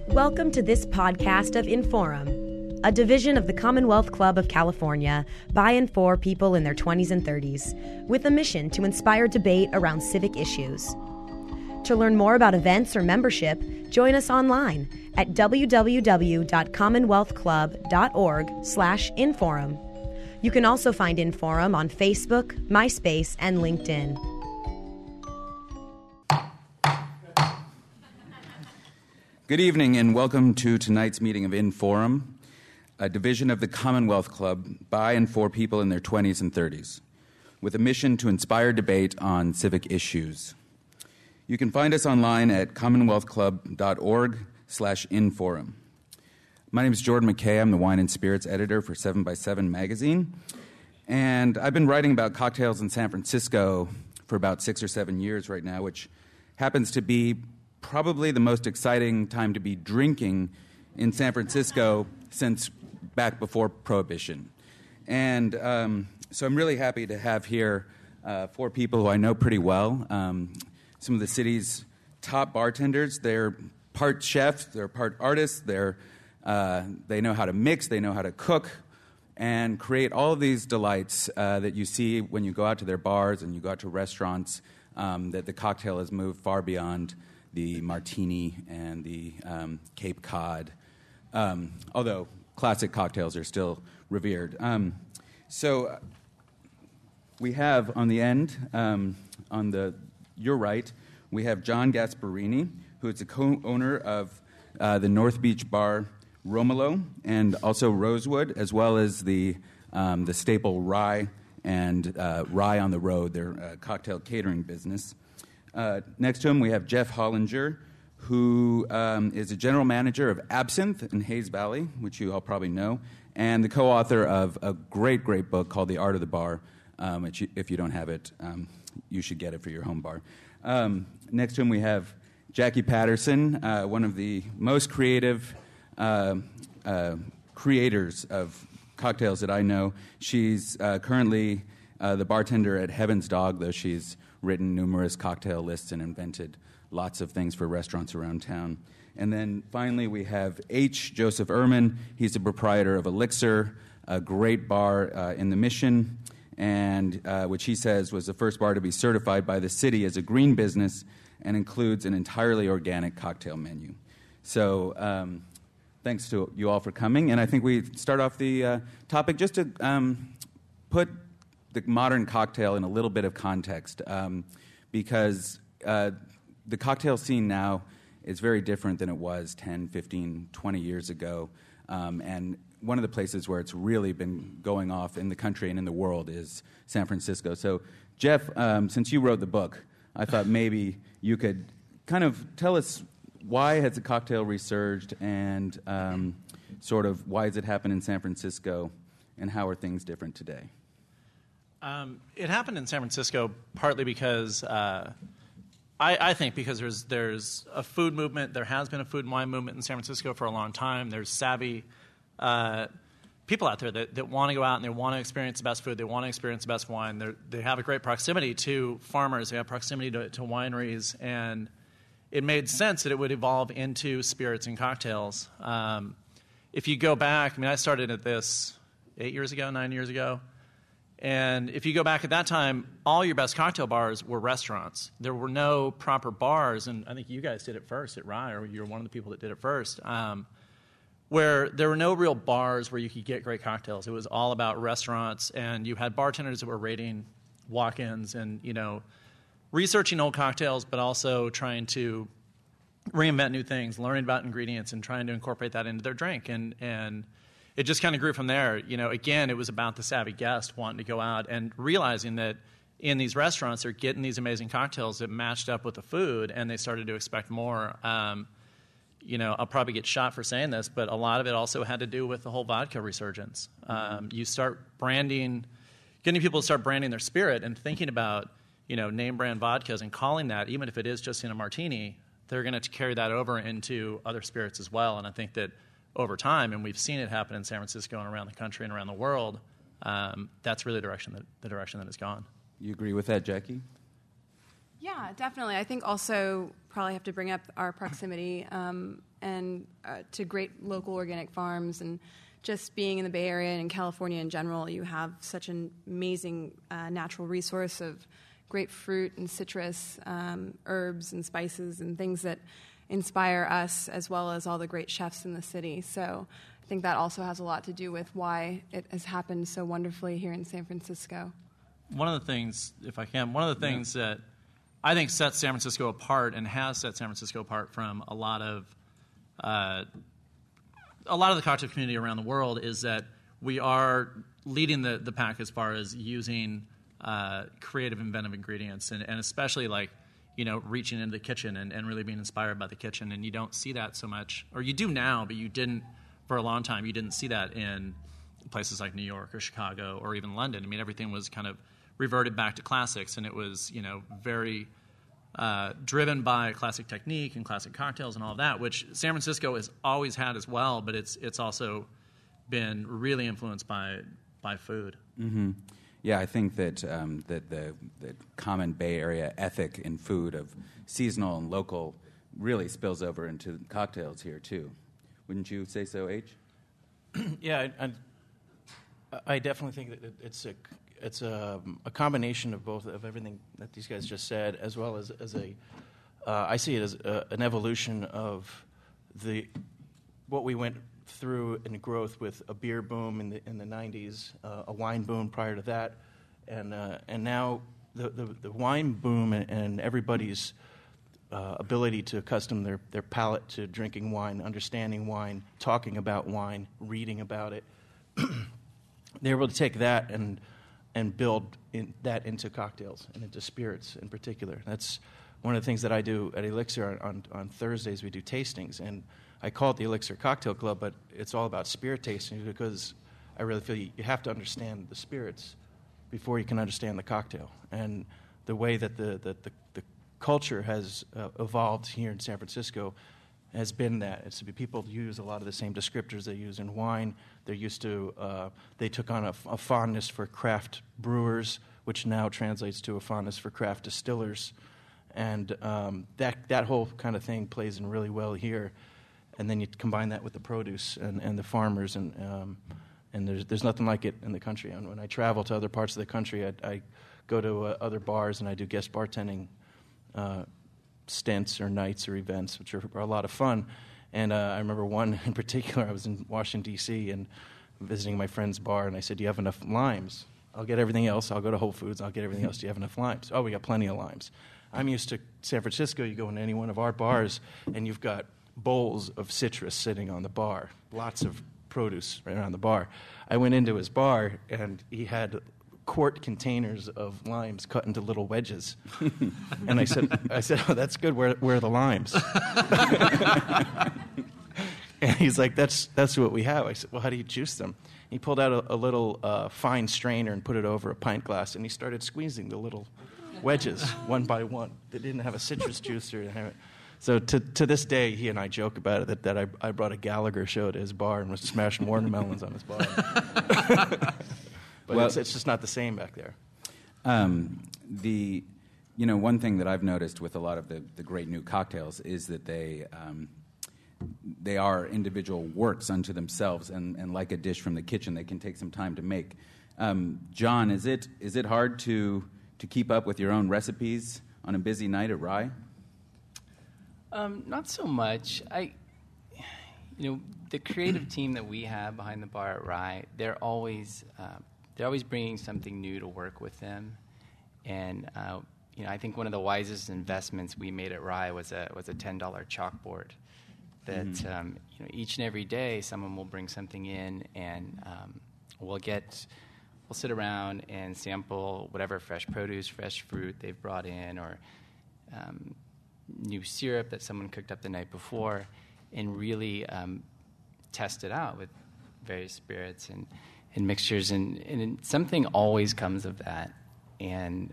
Welcome to this podcast of Inforum, a division of the Commonwealth Club of California by and for people in their 20s and 30s, with a mission to inspire debate around civic issues. To learn more about events or membership, join us online at www.commonwealthclub.org/Inforum. You can also find Inforum on Facebook, MySpace, and LinkedIn. Good evening and welcome to tonight's meeting of Inforum, a division of the Commonwealth Club by and for people in their 20s and 30s, with a mission to inspire debate on civic issues. You can find us online at commonwealthclub.org/Inforum. My name is Jordan McKay. I'm the Wine and Spirits editor for 7x7 magazine, and I've been writing about cocktails in San Francisco for about 6 or 7 years right now, which happens to be probably the most exciting time to be drinking in San Francisco since back before Prohibition. And so I'm really happy to have here 4 people who I know pretty well. Some of the city's top bartenders. They're part chefs, they're part artists, they know how to mix, they know how to cook, and create all of these delights that you see when you go out to their bars and you go out to restaurants, that the cocktail has moved far beyond the martini and the Cape Cod, although classic cocktails are still revered. So we have on the end, your right, we have John Gasparini, who is the co-owner of the North Beach bar Romolo and also Rosewood, as well as the staple Rye and Rye on the Road, their cocktail catering business. Next to him, we have Jeff Hollinger, who is a general manager of Absinthe in Hayes Valley, which you all probably know, and the co-author of a great, great book called The Art of the Bar. Which if you don't have it, you should get it for your home bar. Next to him, we have Jackie Patterson, one of the most creative creators of cocktails that I know. She's currently the bartender at Heaven's Dog, though she's written numerous cocktail lists and invented lots of things for restaurants around town. And then finally, we have H. Joseph Ehrman. He's the proprietor of Elixir, a great bar in the Mission, and which he says was the first bar to be certified by the city as a green business and includes an entirely organic cocktail menu. So thanks to you all for coming. And I think we start off the topic just to put the modern cocktail in a little bit of context, because the cocktail scene now is very different than it was 10, 15, 20 years ago. And one of the places where it's really been going off in the country and in the world is San Francisco. So, Jeff, since you wrote the book, I thought maybe you could kind of tell us why has the cocktail resurged and sort of why has it happened in San Francisco and how are things different today? It happened in San Francisco partly because I think because there's a food movement. There has been a food and wine movement in San Francisco for a long time. There's savvy people out there that want to go out and they want to experience the best food. They want to experience the best wine. They have a great proximity to farmers. They have proximity to wineries. And it made sense that it would evolve into spirits and cocktails. If you go back, I started at this 9 years ago. And if you go back at that time, all your best cocktail bars were restaurants. There were no proper bars, and I think you guys did it first at Rye, or you were one of the people that did it first, where there were no real bars where you could get great cocktails. It was all about restaurants, and you had bartenders that were rating walk-ins and, researching old cocktails, but also trying to reinvent new things, learning about ingredients, and trying to incorporate that into their drink. And it just kind of grew from there. Again, it was about the savvy guest wanting to go out and realizing that in these restaurants they're getting these amazing cocktails that matched up with the food, and they started to expect more. I'll probably get shot for saying this, but a lot of it also had to do with the whole vodka resurgence. You start getting people to start branding their spirit and thinking about, name brand vodkas and calling that, even if it is just in a martini, they're going to carry that over into other spirits as well. And I think that over time, and we've seen it happen in San Francisco and around the country and around the world, that's really the direction that it's gone. You agree with that, Jackie? Yeah, definitely. I think also probably have to bring up our proximity and to great local organic farms, and just being in the Bay Area and in California in general, you have such an amazing natural resource of great fruit and citrus, herbs and spices and things that inspire us, as well as all the great chefs in the city. So I think that also has a lot to do with why it has happened so wonderfully here in San Francisco. One of the things, if I can, that I think sets San Francisco apart and has set San Francisco apart from a lot of the cocktail community around the world is that we are leading the pack as far as using creative, inventive ingredients, and especially reaching into the kitchen and really being inspired by the kitchen. And you don't see that so much, or you do now, but you didn't for a long time. You didn't see that in places like New York or Chicago or even London. I mean, everything was kind of reverted back to classics, and it was very driven by classic technique and classic cocktails and all of that, which San Francisco has always had as well, but it's also been really influenced by food. Mm-hmm. Yeah, I think that that the common Bay Area ethic in food of seasonal and local really spills over into cocktails here too. Wouldn't you say so, H? Yeah, I definitely think that it's a combination of both, of everything that these guys just said, as well as I see it as an evolution of what we went through in growth with a beer boom in the 90s, a wine boom prior to that, and now the wine boom and everybody's ability to accustom their palate to drinking wine, understanding wine, talking about wine, reading about it. They're able to take that and build that into cocktails and into spirits in particular. That's one of the things that I do at Elixir. On Thursdays we do tastings, and I call it the Elixir Cocktail Club, but it's all about spirit tasting, because I really feel you have to understand the spirits before you can understand the cocktail. And the way that the culture has evolved here in San Francisco has been that. It's people use a lot of the same descriptors they use in wine. They're used to, they took on a fondness for craft brewers, which now translates to a fondness for craft distillers. And that whole kind of thing plays in really well here. And then you combine that with the produce and the farmers, and there's nothing like it in the country. And when I travel to other parts of the country, I go to other bars and I do guest bartending stints or nights or events, which are a lot of fun. And I remember one in particular. I was in Washington, D.C., and visiting my friend's bar, and I said, "Do you have enough limes? I'll get everything else. I'll go to Whole Foods. I'll get everything else. Do you have enough limes?" "Oh, we got plenty of limes." I'm used to San Francisco. You go into any one of our bars, and you've got bowls of citrus sitting on the bar, lots of produce right around the bar. I went into his bar, and he had quart containers of limes cut into little wedges. And I said, "Oh, that's good. Where are the limes?" And he's like, that's what we have. I said, "Well, how do you juice them?" He pulled out a little fine strainer and put it over a pint glass, and he started squeezing the little wedges one by one. They didn't have a citrus juicer. So to this day, he and I joke about it, that I brought a Gallagher show to his bar and was smashing watermelons on his bar. But it's just not the same back there. One thing that I've noticed with a lot of the great new cocktails is that they are individual works unto themselves, and like a dish from the kitchen, they can take some time to make. John, is it hard to keep up with your own recipes on a busy night at Rye? Not so much. The creative team that we have behind the bar at Rye, they're always bringing something new to work with them, and I think one of the wisest investments we made at Rye was a $10 chalkboard. That each and every day someone will bring something in, and we'll sit around and sample whatever fresh produce, fresh fruit they've brought in, or new syrup that someone cooked up the night before, and really test it out with various spirits and mixtures, and something always comes of that, and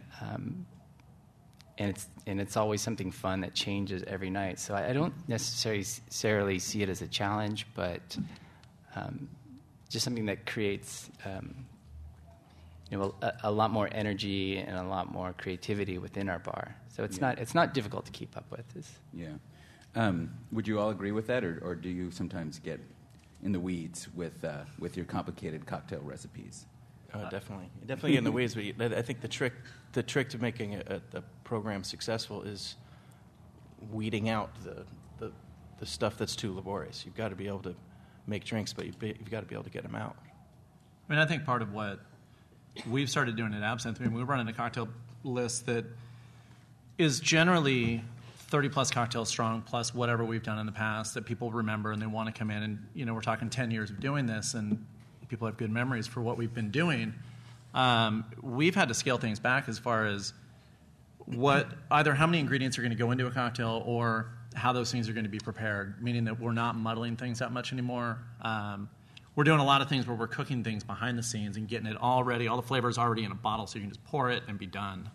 it's always something fun that changes every night. So I don't necessarily see it as a challenge, but just something that creates a lot more energy and a lot more creativity within our bar. So it's not difficult to keep up with. Yeah. Would you all agree with that, or do you sometimes get in the weeds with your complicated cocktail recipes? Definitely in the weeds. But I think the trick to making a program successful is weeding out the stuff that's too laborious. You've got to be able to make drinks, but you've got to be able to get them out. I mean, I think part of what we've started doing at Absinthe, we're running a cocktail list that is generally 30-plus cocktails strong, plus whatever we've done in the past that people remember and they want to come in. And, we're talking 10 years of doing this, and people have good memories for what we've been doing. We've had to scale things back as far as either how many ingredients are going to go into a cocktail or how those things are going to be prepared, meaning that we're not muddling things that much anymore. We're doing a lot of things where we're cooking things behind the scenes and getting it all ready, all the flavors already in a bottle, so you can just pour it and be done.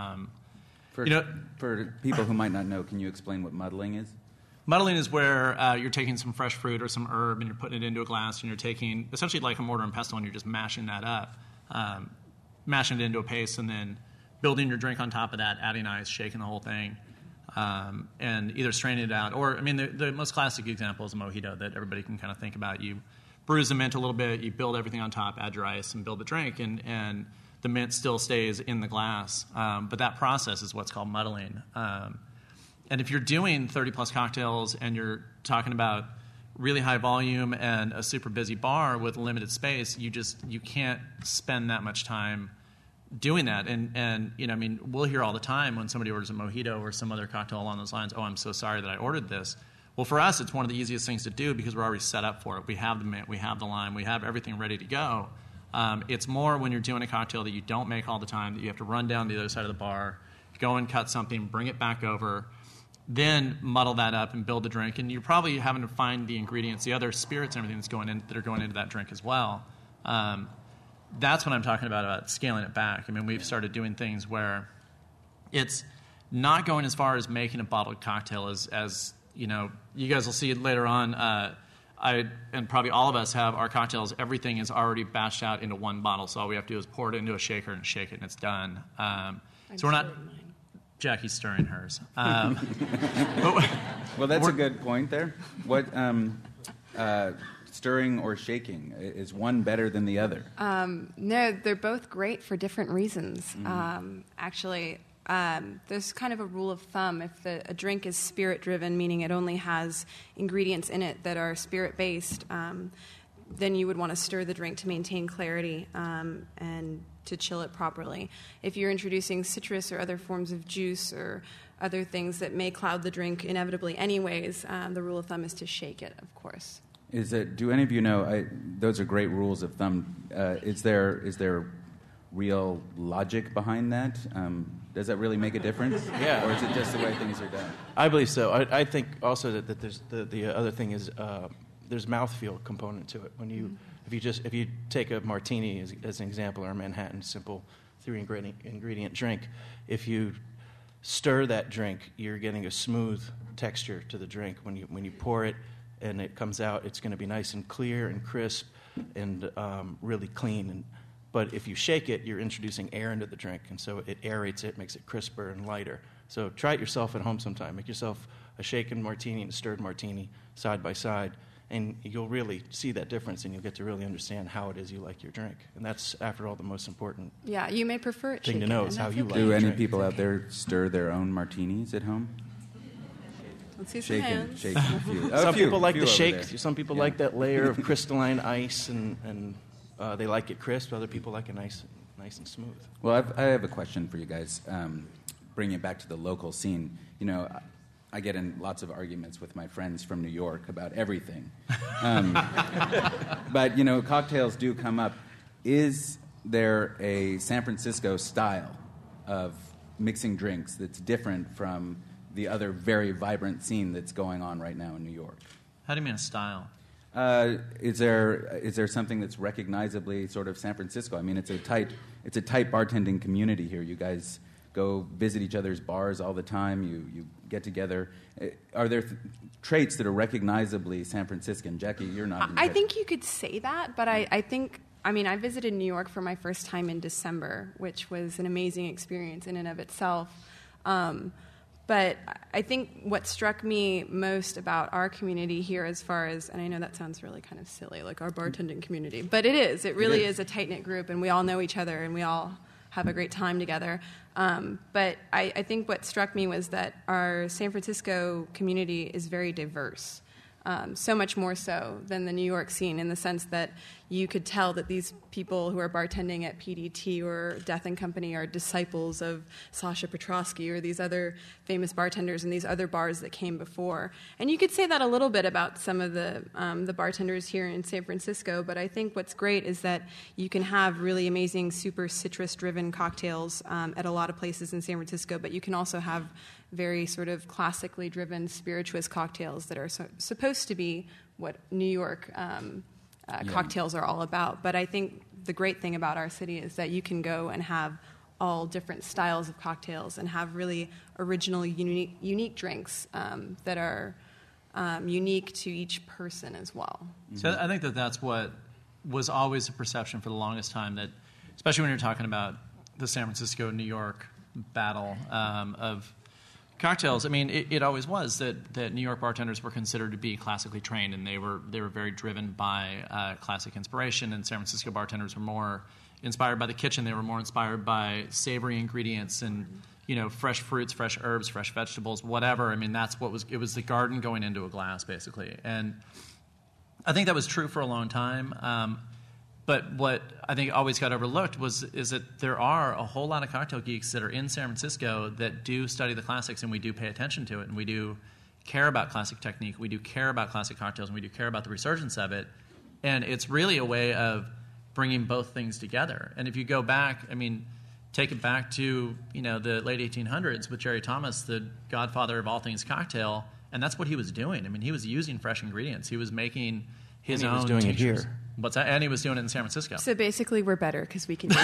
For people who might not know, can you explain what muddling is? Muddling is where you're taking some fresh fruit or some herb and you're putting it into a glass, and you're taking essentially like a mortar and pestle, and you're just mashing that up, mashing it into a paste, and then building your drink on top of that, adding ice, shaking the whole thing, and either straining it out. Or, the most classic example is a mojito that everybody can kind of think about. You bruise the mint a little bit, you build everything on top, add your ice, and build the drink, and the mint still stays in the glass. But that process is what's called muddling. And if you're doing 30-plus cocktails and you're talking about really high volume and a super busy bar with limited space, you can't spend that much time doing that. And we'll hear all the time when somebody orders a mojito or some other cocktail along those lines, "Oh, I'm so sorry that I ordered this." Well, for us, it's one of the easiest things to do because we're already set up for it. We have the mint, we have the lime, we have everything ready to go. It's more when you're doing a cocktail that you don't make all the time, that you have to run down to the other side of the bar, go and cut something, bring it back over, then muddle that up and build the drink. And you're probably having to find the ingredients, the other spirits and everything that are going into that drink as well. That's what I'm talking about scaling it back. We've started doing things where it's not going as far as making a bottled cocktail as you guys will see it later on. I and probably all of us have our cocktails. Everything is already batched out into one bottle, so all we have to do is pour it into a shaker and shake it, and it's done. So we're not. Jackie's stirring hers. Well, that's a good point there. What stirring or shaking, is one better than the other? No, they're both great for different reasons. Actually, there's kind of a rule of thumb. If a drink is spirit-driven, meaning it only has ingredients in it that are spirit-based, then you would want to stir the drink to maintain clarity and to chill it properly. If you're introducing citrus or other forms of juice or other things that may cloud the drink inevitably anyways, the rule of thumb is to shake it, of course. Do any of you know, those are great rules of thumb. Is there real logic behind that? Does that really make a difference? Yeah. Or is it just the way things are done? I believe so. I think also that there's the other thing is there's mouthfeel component to it. When you if you take a martini as an example, or a Manhattan simple 3-ingredient drink, if you stir that drink, you're getting a smooth texture to the drink. When you pour it and it comes out, it's going to be nice and clear and crisp and really clean. But if you shake it, you're introducing air into the drink, and so it aerates it, makes it crisper and lighter. So try it yourself at home sometime. Make yourself a shaken martini and a stirred martini side by side, and you'll really see that difference, and you'll get to really understand how it is you like your drink. And that's, after all, the most important you may prefer it thing shaken, to know is how you like Do your any drink. people out there stir their own martinis at home? Let's see some hands. Shaken a few. Some people like few the over shake. there. Some people like that layer of crystalline ice, and they like it crisp. Other people like it nice and smooth. Well, I have a question for you guys. Bringing it back to the local scene, I get in lots of arguments with my friends from New York about everything. But, cocktails do come up. Is there a San Francisco style of mixing drinks that's different from the other very vibrant scene that's going on right now in New York? How do you mean a style? Is there something that's recognizably sort of San Francisco? It's a tight bartending community here. You guys go visit each other's bars all the time. You get together. Are there traits that are recognizably San Franciscan? Jackie, you're not. I think you could say that, but I think I visited New York for my first time in December, which was an amazing experience in and of itself. But I think what struck me most about our community here, as far as, and I know that sounds really kind of silly, like our bartending community, but it is. It really is a tight-knit group, and we all know each other, and we all have a great time together. But I think what struck me was that our San Francisco community is very diverse. So much more so than the New York scene, in the sense that you could tell that these people who are bartending at PDT or Death and Company are disciples of Sasha Petrosky or these other famous bartenders and these other bars that came before. And you could say that a little bit about some of the bartenders here in San Francisco, but I think what's great is that you can have really amazing, super citrus-driven cocktails at a lot of places in San Francisco, but you can also have very sort of classically driven spirituous cocktails that are supposed to be what New York cocktails are all about. But I think the great thing about our city is that you can go and have all different styles of cocktails and have really original, unique drinks that are unique to each person as well. So I think that's what was always a perception for the longest time, that especially when you're talking about the San Francisco-New York battle of cocktails. I mean, it always was that New York bartenders were considered to be classically trained, and they were very driven by classic inspiration. And San Francisco bartenders were more inspired by the kitchen. They were more inspired by savory ingredients and fresh fruits, fresh herbs, fresh vegetables, whatever. I mean, it was the garden going into a glass, basically. And I think that was true for a long time. But what I think always got overlooked is that there are a whole lot of cocktail geeks that are in San Francisco that do study the classics, and we do pay attention to it, and we do care about classic technique, we do care about classic cocktails, and we do care about the resurgence of it. And it's really a way of bringing both things together. And if you go back, take it back to the late 1800s with Jerry Thomas, the godfather of all things cocktail, and that's what he was doing. He was using fresh ingredients. He was making his own. He was doing it here. What's that? And he was doing it in San Francisco. So basically, we're better because we can do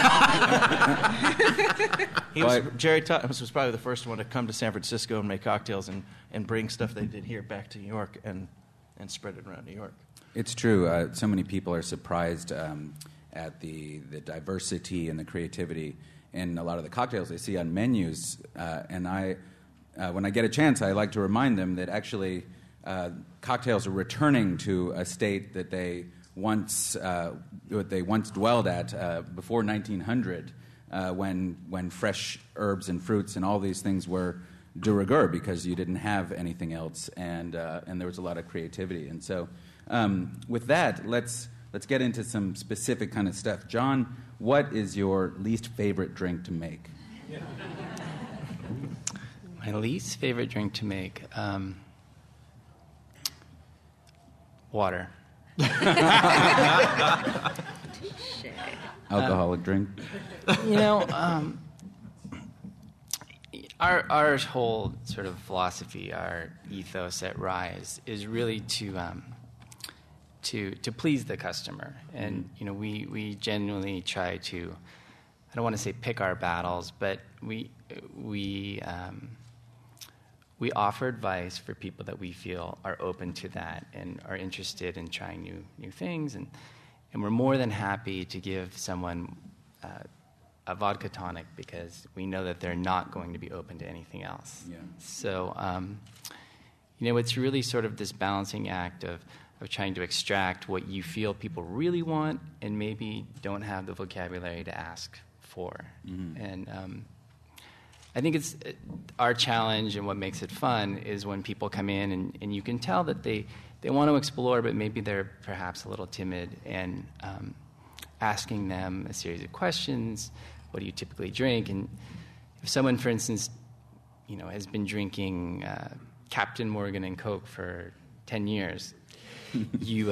it. Jerry Thomas was probably the first one to come to San Francisco and make cocktails and bring stuff they did here back to New York and spread it around New York. It's true. So many people are surprised at the diversity and the creativity in a lot of the cocktails they see on menus. And when I get a chance, I like to remind them that actually cocktails are returning to a state that they once dwelled at before 1900, when fresh herbs and fruits and all these things were de rigueur because you didn't have anything else, and there was a lot of creativity. And so, with that, let's get into some specific kind of stuff. John, what is your least favorite drink to make? My least favorite drink to make, water. Alcoholic drink. Our whole sort of philosophy, our ethos at Rye is really to please the customer, and we genuinely try to. I don't want to say pick our battles, but we offer advice for people that we feel are open to that and are interested in trying new things, and we're more than happy to give someone a vodka tonic because we know that they're not going to be open to anything else. Yeah. So, it's really sort of this balancing act of trying to extract what you feel people really want and maybe don't have the vocabulary to ask for. Mm-hmm. And I think it's our challenge, and what makes it fun is when people come in and you can tell that they want to explore, but maybe they're perhaps a little timid, and asking them a series of questions. What do you typically drink? And if someone, for instance, has been drinking Captain Morgan and Coke for 10 years, you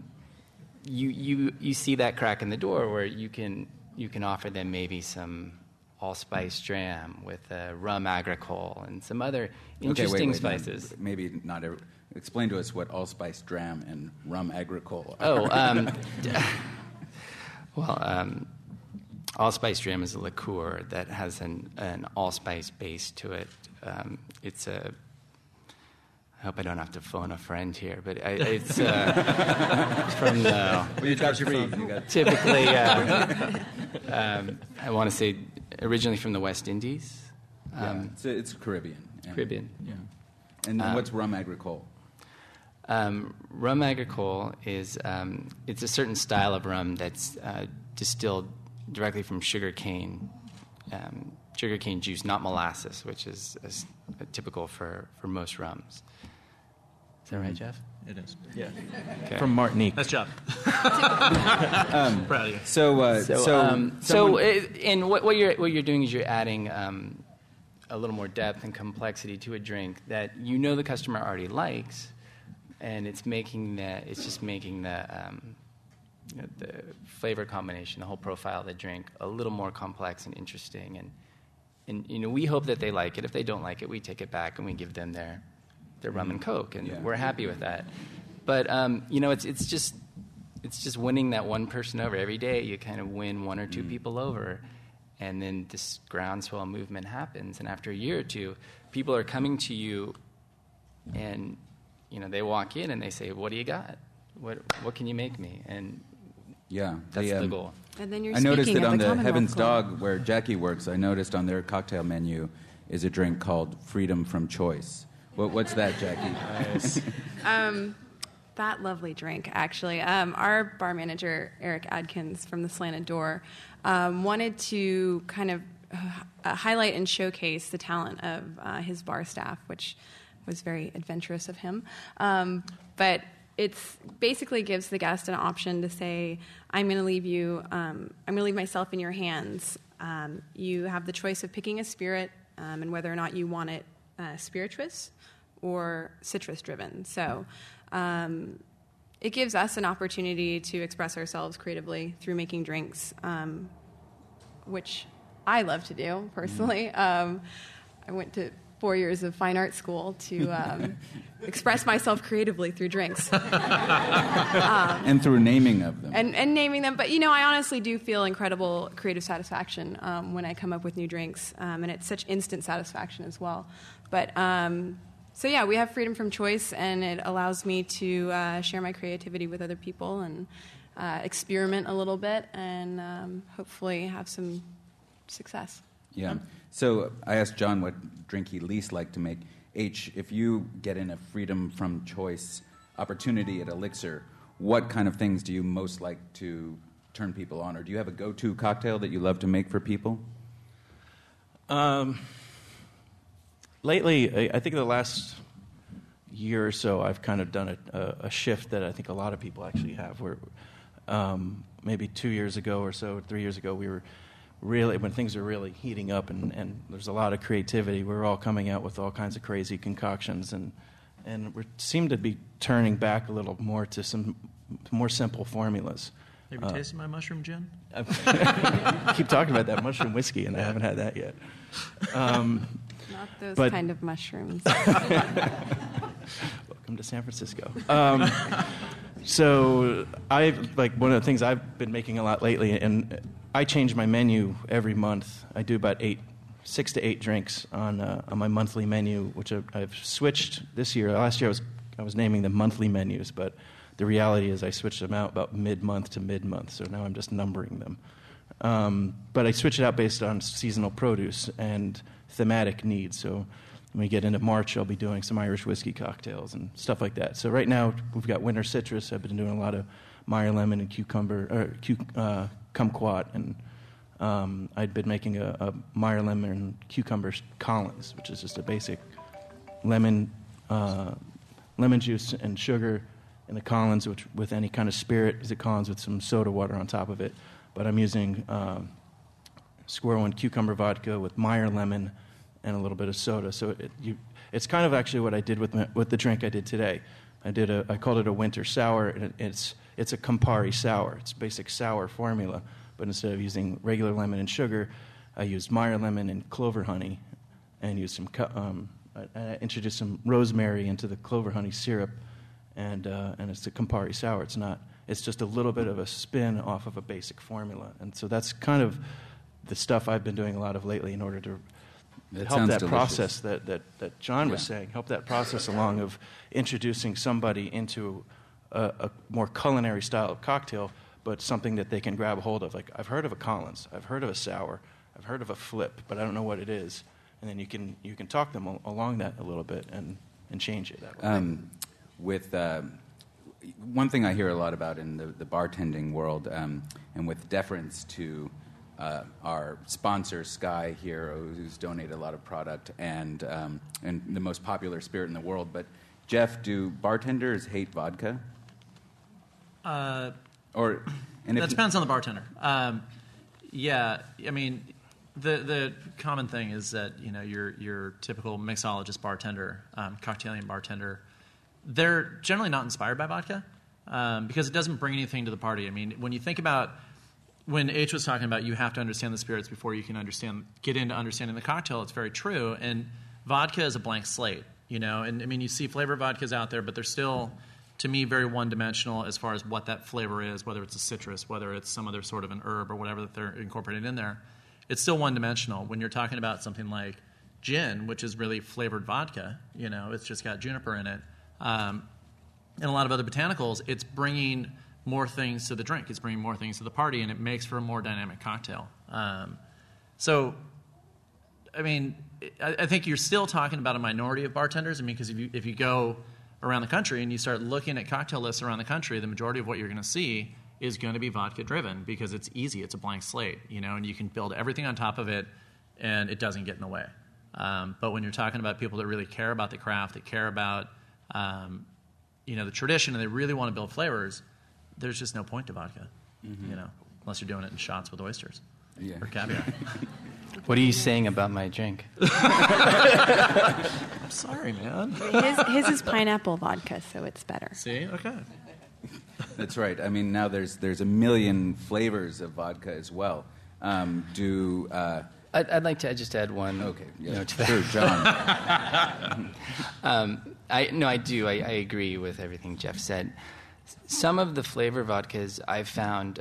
see that crack in the door where you can offer them maybe some allspice dram with rum agricole and some other interesting spices. No, maybe not. Explain to us what allspice dram and rum agricole are. Allspice dram is a liqueur that has an allspice base to it. It's I hope I don't have to phone a friend here, but it's from the... You got your phone. You got Typically, I want to say originally from the West Indies. It's Caribbean. Yeah. Caribbean. Yeah. And what's rum agricole? Rum agricole is it's a certain style of rum that's distilled directly from sugarcane juice, not molasses, which is typical for most rums. Is that right, Jeff? It is. Yeah. Okay. From Martinique. Nice job. Proud of you. And what you're doing is you're adding a little more depth and complexity to a drink that the customer already likes, and it's just making the flavor combination, the whole profile of the drink, a little more complex and interesting. And we hope that they like it. If they don't like it, we take it back and we give them their rum and Coke, and we're happy with that. But it's just winning that one person over every day. You kind of win one or two people over, and then this groundswell movement happens. And after a year or two, people are coming to you, and they walk in and they say, "What do you got? What can you make me?" And that's the goal. And then you're I noticed that on the Commonwealth Heaven's Club. Dog, where Jackie works, I noticed on their cocktail menu is a drink called Freedom from Choice. What's that, Jackie? That lovely drink, actually. Our bar manager, Eric Adkins from the Slanted Door, wanted to kind of highlight and showcase the talent of his bar staff, which was very adventurous of him. But it's basically gives the guest an option to say, I'm going to leave you, I'm going to leave myself in your hands. You have the choice of picking a spirit and whether or not you want it spirituous or citrus-driven. So it gives us an opportunity to express ourselves creatively through making drinks, which I love to do, personally. I went to 4 years of fine art school to express myself creatively through drinks. And through naming of them. And naming them. But, I honestly do feel incredible creative satisfaction when I come up with new drinks. And it's such instant satisfaction as well. But, we have freedom from choice, and it allows me to share my creativity with other people and experiment a little bit and hopefully have some success. Yeah. So I asked John what drink he least liked to make. H, if you get in a freedom from choice opportunity at Elixir, what kind of things do you most like to turn people on? Or do you have a go-to cocktail that you love to make for people? Lately, I think the last year or so, I've kind of done a shift that I think a lot of people actually have, where maybe 2 years ago or so, 3 years ago, we were really, when things are really heating up and there's a lot of creativity, we're all coming out with all kinds of crazy concoctions, and we seem to be turning back a little more to some more simple formulas. Have you tasted my mushroom gin? I keep talking about that mushroom whiskey, and I haven't had that yet. Not those kind of mushrooms. Welcome to San Francisco. So one of the things I've been making a lot lately, and I change my menu every month. I do about 6 to 8 drinks on my monthly menu, which I've switched this year. Last year I was naming them monthly menus, but the reality is I switched them out about mid-month to mid-month, so now I'm just numbering them. But I switch it out based on seasonal produce and thematic needs. So when we get into March, I'll be doing some Irish whiskey cocktails and stuff like that. So right now we've got winter citrus. I've been doing a lot of Meyer lemon and kumquat, and I'd been making a Meyer lemon and cucumber Collins, which is just a basic lemon juice and sugar in the Collins, which with any kind of spirit is a Collins with some soda water on top of it. But I'm using Squirrel and cucumber vodka with Meyer lemon and a little bit of soda. So it's kind of actually what I did with the drink I did today. I called it a winter sour, and it's a Campari sour. It's a basic sour formula, but instead of using regular lemon and sugar, I used Meyer lemon and clover honey, and used I introduced some rosemary into the clover honey syrup, and it's a Campari sour. It's just a little bit of a spin off of a basic formula, and so that's kind of the stuff I've been doing a lot of lately in order to That help sounds that delicious. process that John was saying, help that process along of introducing somebody into a more culinary style of cocktail, but something that they can grab a hold of. Like, I've heard of a Collins, I've heard of a sour, I've heard of a flip, but I don't know what it is. And then you can talk them along that a little bit and change it that way. With one thing I hear a lot about in the bartending world, and with deference to our sponsor Sky here, who's donated a lot of product and the most popular spirit in the world. But Jeff, do bartenders hate vodka? That If depends on the bartender. Yeah, I mean, the common thing is that your typical mixologist bartender, cocktailing bartender, they're generally not inspired by vodka because it doesn't bring anything to the party. I mean, when you think about when H was talking about you have to understand the spirits before you can get into understanding the cocktail, it's very true. And vodka is a blank slate, And I mean, you see flavored vodkas out there, but they're still, to me, very one-dimensional as far as what that flavor is, whether it's a citrus, whether it's some other sort of an herb or whatever that they're incorporating in there. It's still one-dimensional. When you're talking about something like gin, which is really flavored vodka, it's just got juniper in it, and a lot of other botanicals, it's bringing more things to the drink. It's bringing more things to the party, and it makes for a more dynamic cocktail. So, I mean, I think you're still talking about a minority of bartenders. I mean, because if you go around the country and you start looking at cocktail lists around the country, the majority of what you're going to see is going to be vodka-driven because it's easy. It's a blank slate, and you can build everything on top of it, and it doesn't get in the way. But when you're talking about people that really care about the craft, that care about the tradition, and they really want to build flavors, there's just no point to vodka, unless you're doing it in shots with oysters or caviar. What are you saying about my drink? I'm sorry, man. His is pineapple vodka, so it's better. See? Okay. That's right. I mean, now there's a million flavors of vodka as well. I'd like to just add one. Okay. Yeah. To that. Sure, John. I do. I agree with everything Jeff said. Some of the flavor vodkas I've found,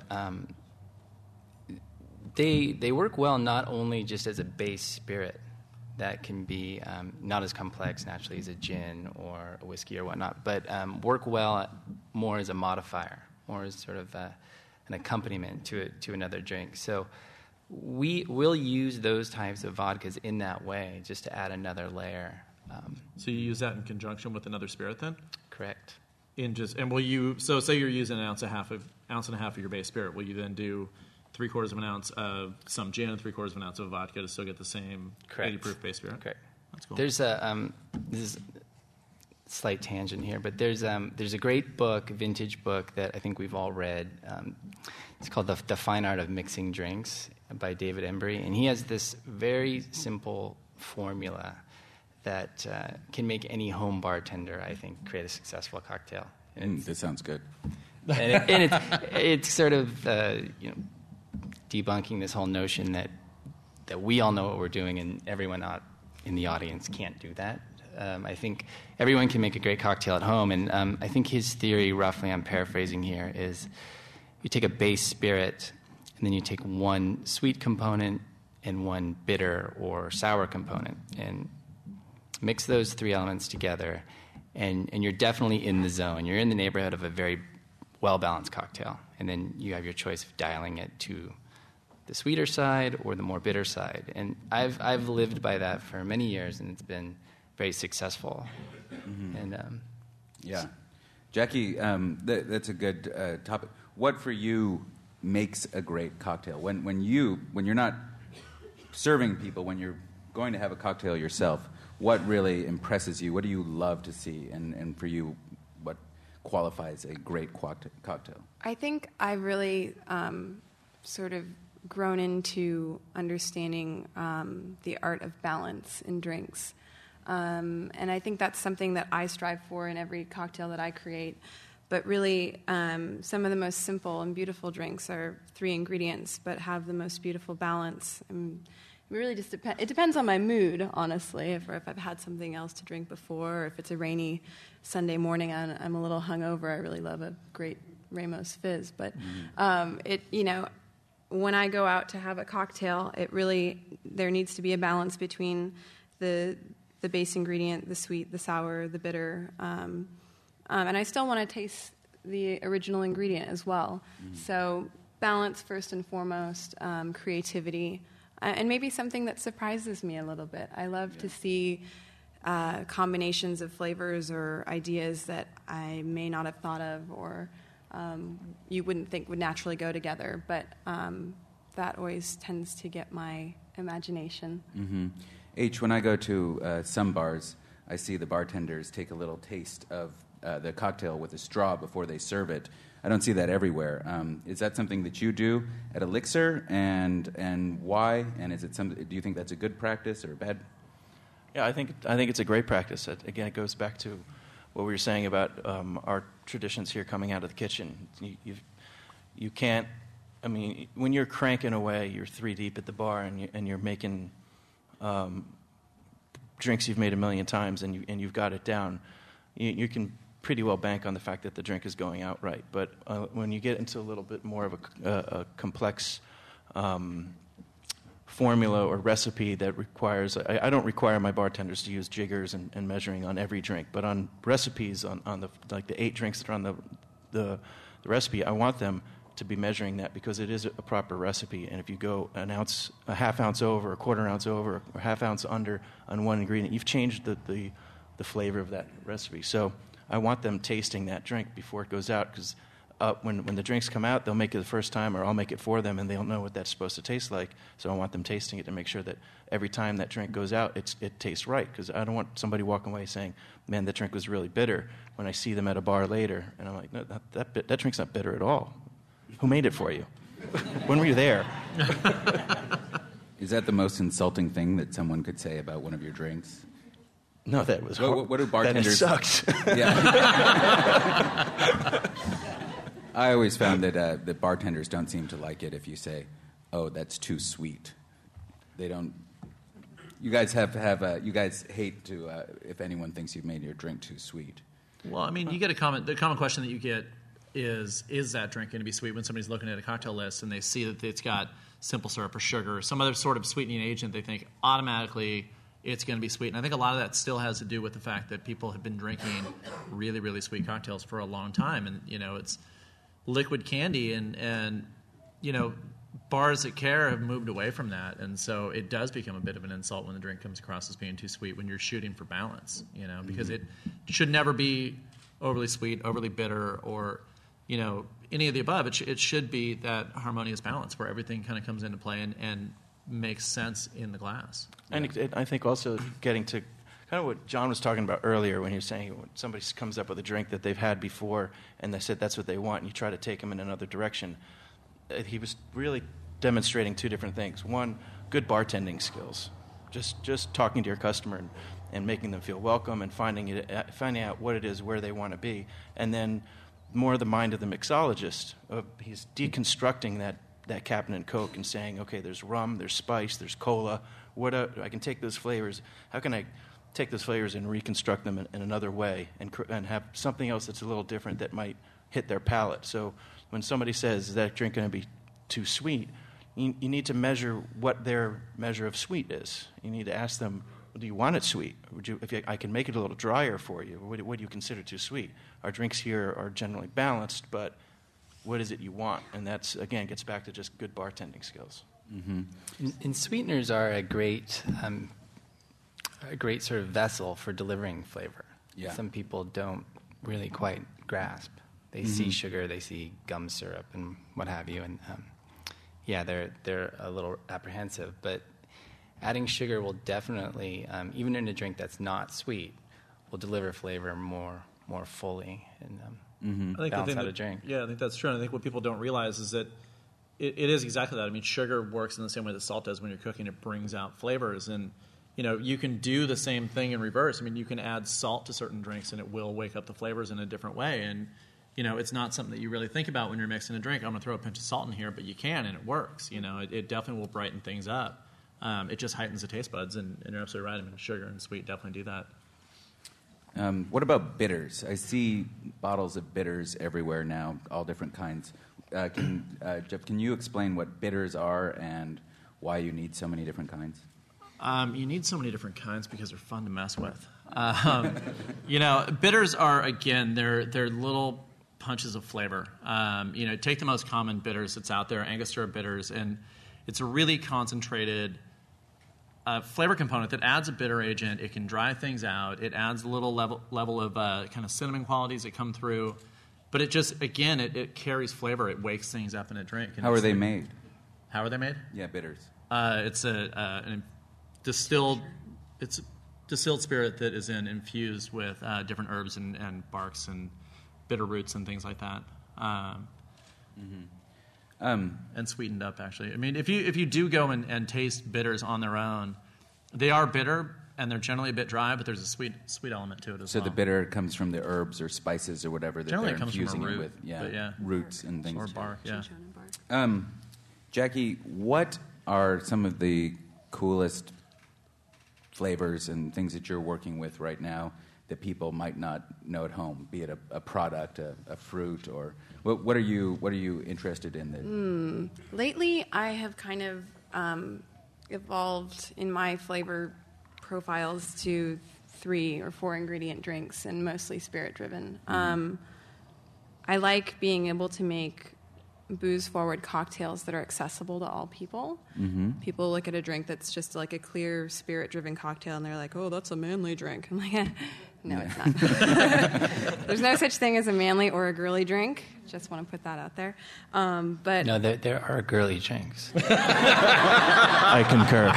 they work well not only just as a base spirit that can be not as complex naturally as a gin or a whiskey or whatnot, but work well more as a modifier, more as sort of an accompaniment to another drink. So we'll use those types of vodkas in that way, just to add another layer. So you use that in conjunction with another spirit, then? Correct. Will you? So say you're using an ounce and a half of your base spirit. Will you then do 3/4 of an ounce of some gin and 3/4 of an ounce of vodka to still get the same 80 proof base spirit? Correct. That's cool. There's this is a slight tangent here, but there's a great book, vintage book that I think we've all read. It's called The Fine Art of Mixing Drinks by David Embry, and he has this very simple formula that can make any home bartender, I think, create a successful cocktail. That sounds good. And it's sort of debunking this whole notion that we all know what we're doing and everyone out in the audience can't do that. I think everyone can make a great cocktail at home, and I think his theory, roughly, I'm paraphrasing here, is you take a base spirit and then you take one sweet component and one bitter or sour component and mix those three elements together, and you're definitely in the zone. You're in the neighborhood of a very well-balanced cocktail, and then you have your choice of dialing it to the sweeter side or the more bitter side. And I've lived by that for many years, and it's been very successful. Mm-hmm. And yeah, Jackie, that's a good topic. What for you makes a great cocktail? When you're not serving people, when you're going to have a cocktail yourself, what really impresses you? What do you love to see? And for you, what qualifies a great cocktail? I think I've really sort of grown into understanding the art of balance in drinks. And I think that's something that I strive for in every cocktail that I create. But really, some of the most simple and beautiful drinks are 3 ingredients, but have the most beautiful balance. It really just depends. It depends on my mood, honestly. If I've had something else to drink before, or if it's a rainy Sunday morning and I'm a little hungover, I really love a great Ramos Fizz. But when I go out to have a cocktail, there needs to be a balance between the base ingredient, the sweet, the sour, the bitter, and I still want to taste the original ingredient as well. So balance first and foremost, creativity, and maybe something that surprises me a little bit. I love to see combinations of flavors or ideas that I may not have thought of, or you wouldn't think would naturally go together, but that always tends to get my imagination. Mm-hmm. H, when I go to some bars, I see the bartenders take a little taste of the cocktail with a straw before they serve it. I don't see that everywhere. Is that something that you do at Elixir, and why? And is it something? Do you think that's a good practice or a bad? Yeah, I think it's a great practice. Again, it goes back to what we were saying about our traditions here coming out of the kitchen. You can't. I mean, when you're cranking away, you're 3 deep at the bar, and you're making drinks you've made a million times, and you've got it down. You can pretty well bank on the fact that the drink is going out right. But when you get into a little bit more of a complex formula or recipe that requires, I don't require my bartenders to use jiggers and measuring on every drink, but on recipes, on the 8 drinks that are on the recipe, I want them to be measuring that, because it is a proper recipe. And if you go an ounce, a half ounce over, a quarter ounce over, or half ounce under on one ingredient, you've changed the flavor of that recipe. So I want them tasting that drink before it goes out, because when the drinks come out, they'll make it the first time, or I'll make it for them, and they'll know what that's supposed to taste like. So I want them tasting it to make sure that every time that drink goes out, it tastes right, because I don't want somebody walking away saying, man, that drink was really bitter, when I see them at a bar later, and I'm like, no, that drink's not bitter at all. Who made it for you? When were you there? Is that the most insulting thing that someone could say about one of your drinks? No, that was what do bartenders? That sucks. Yeah. I always found that bartenders don't seem to like it if you say, "Oh, that's too sweet." They don't. You guys you guys hate to if anyone thinks you've made your drink too sweet. Well, I mean, you get a comment. The common question that you get is that drink going to be sweet, when somebody's looking at a cocktail list and they see that it's got simple syrup or sugar or some other sort of sweetening agent, they think automatically it's going to be sweet. And I think a lot of that still has to do with the fact that people have been drinking really, really sweet cocktails for a long time. And, it's liquid candy, and bars that care have moved away from that. And so it does become a bit of an insult when the drink comes across as being too sweet, when you're shooting for balance, because it should never be overly sweet, overly bitter, or any of the above. It should be that harmonious balance where everything kind of comes into play and makes sense in the glass. And I think also getting to kind of what John was talking about earlier, when he was saying when somebody comes up with a drink that they've had before and they said that's what they want, and you try to take them in another direction. He was really demonstrating 2 different things. One, good bartending skills, just talking to your customer and making them feel welcome and finding out what it is, where they want to be, and then more the mind of the mixologist. He's deconstructing that Captain and Coke and saying, okay, there's rum, there's spice, there's cola. I can take those flavors. How can I take those flavors and reconstruct them in another way and have something else that's a little different that might hit their palate? So when somebody says, is that drink going to be too sweet, you need to measure what their measure of sweet is. You need to ask them, do you want it sweet? I can make it a little drier for you. What do you consider too sweet? Our drinks here are generally balanced, but what is it you want? And that's, again, gets back to just good bartending skills. Mm-hmm. And sweeteners are a great sort of vessel for delivering flavor. Yeah. Some people don't really quite grasp. They see sugar, they see gum syrup, and what have you, and they're a little apprehensive. But adding sugar will definitely, even in a drink that's not sweet, will deliver flavor more fully and I think balance out a drink. Yeah, I think that's true. And I think what people don't realize is that it is exactly that. I mean, sugar works in the same way that salt does when you're cooking. It brings out flavors. And, you can do the same thing in reverse. I mean, you can add salt to certain drinks and it will wake up the flavors in a different way. And, it's not something that you really think about when you're mixing a drink. I'm going to throw a pinch of salt in here, but you can, and it works. It definitely will brighten things up. It just heightens the taste buds, and you're absolutely right. I mean, sugar and sweet definitely do that. What about bitters? I see bottles of bitters everywhere now, all different kinds. Jeff, can you explain what bitters are and why you need so many different kinds? You need so many different kinds because they're fun to mess with. Bitters are, again, they're little punches of flavor. Take the most common bitters that's out there, Angostura bitters, and it's a really concentrated flavor component that adds a bitter agent. It can dry things out. It adds a little level of kind of cinnamon qualities that come through. But it just, again, it carries flavor. It wakes things up in a drink. How are they made? How are they made? Yeah, bitters. It's a distilled spirit that is infused with different herbs and barks and bitter roots and things like that. And sweetened up, actually. I mean, if you do go and taste bitters on their own, they are bitter and they're generally a bit dry, but there's a sweet element to it as well. So the bitter comes from the herbs or spices or whatever that generally they're infusing it with. Yeah, roots and things. Or bark, yeah. Jackie, what are some of the coolest flavors and things that you're working with right now that people might not know at home, be it a product, a fruit, or what are you interested in? Lately, I have kind of evolved in my flavor profiles to 3 or 4 ingredient drinks and mostly spirit driven. I like being able to make booze-forward cocktails that are accessible to all people. People look at a drink that's just like a clear, spirit-driven cocktail, and they're like, "Oh, that's a manly drink." I'm like, no, it's not. There's no such thing as a manly or a girly drink. Just want to put that out there. But no, there are girly drinks. I concur.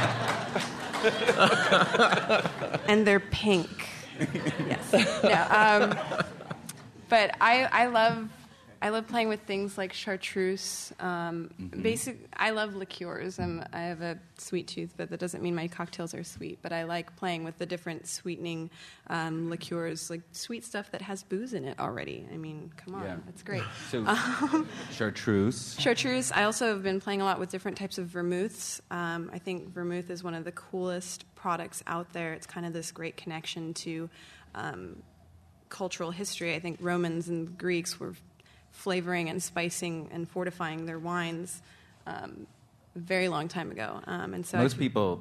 And they're pink. Yes. No. But I love playing with things like chartreuse. I love liqueurs. I have a sweet tooth, but that doesn't mean my cocktails are sweet. But I like playing with the different sweetening liqueurs, like sweet stuff that has booze in it already. I mean, come on, that's great. So chartreuse. Chartreuse. I also have been playing a lot with different types of vermouths. I think vermouth is one of the coolest products out there. It's kind of this great connection to cultural history. I think Romans and Greeks were flavoring and spicing and fortifying their wines a very long time ago. And so most people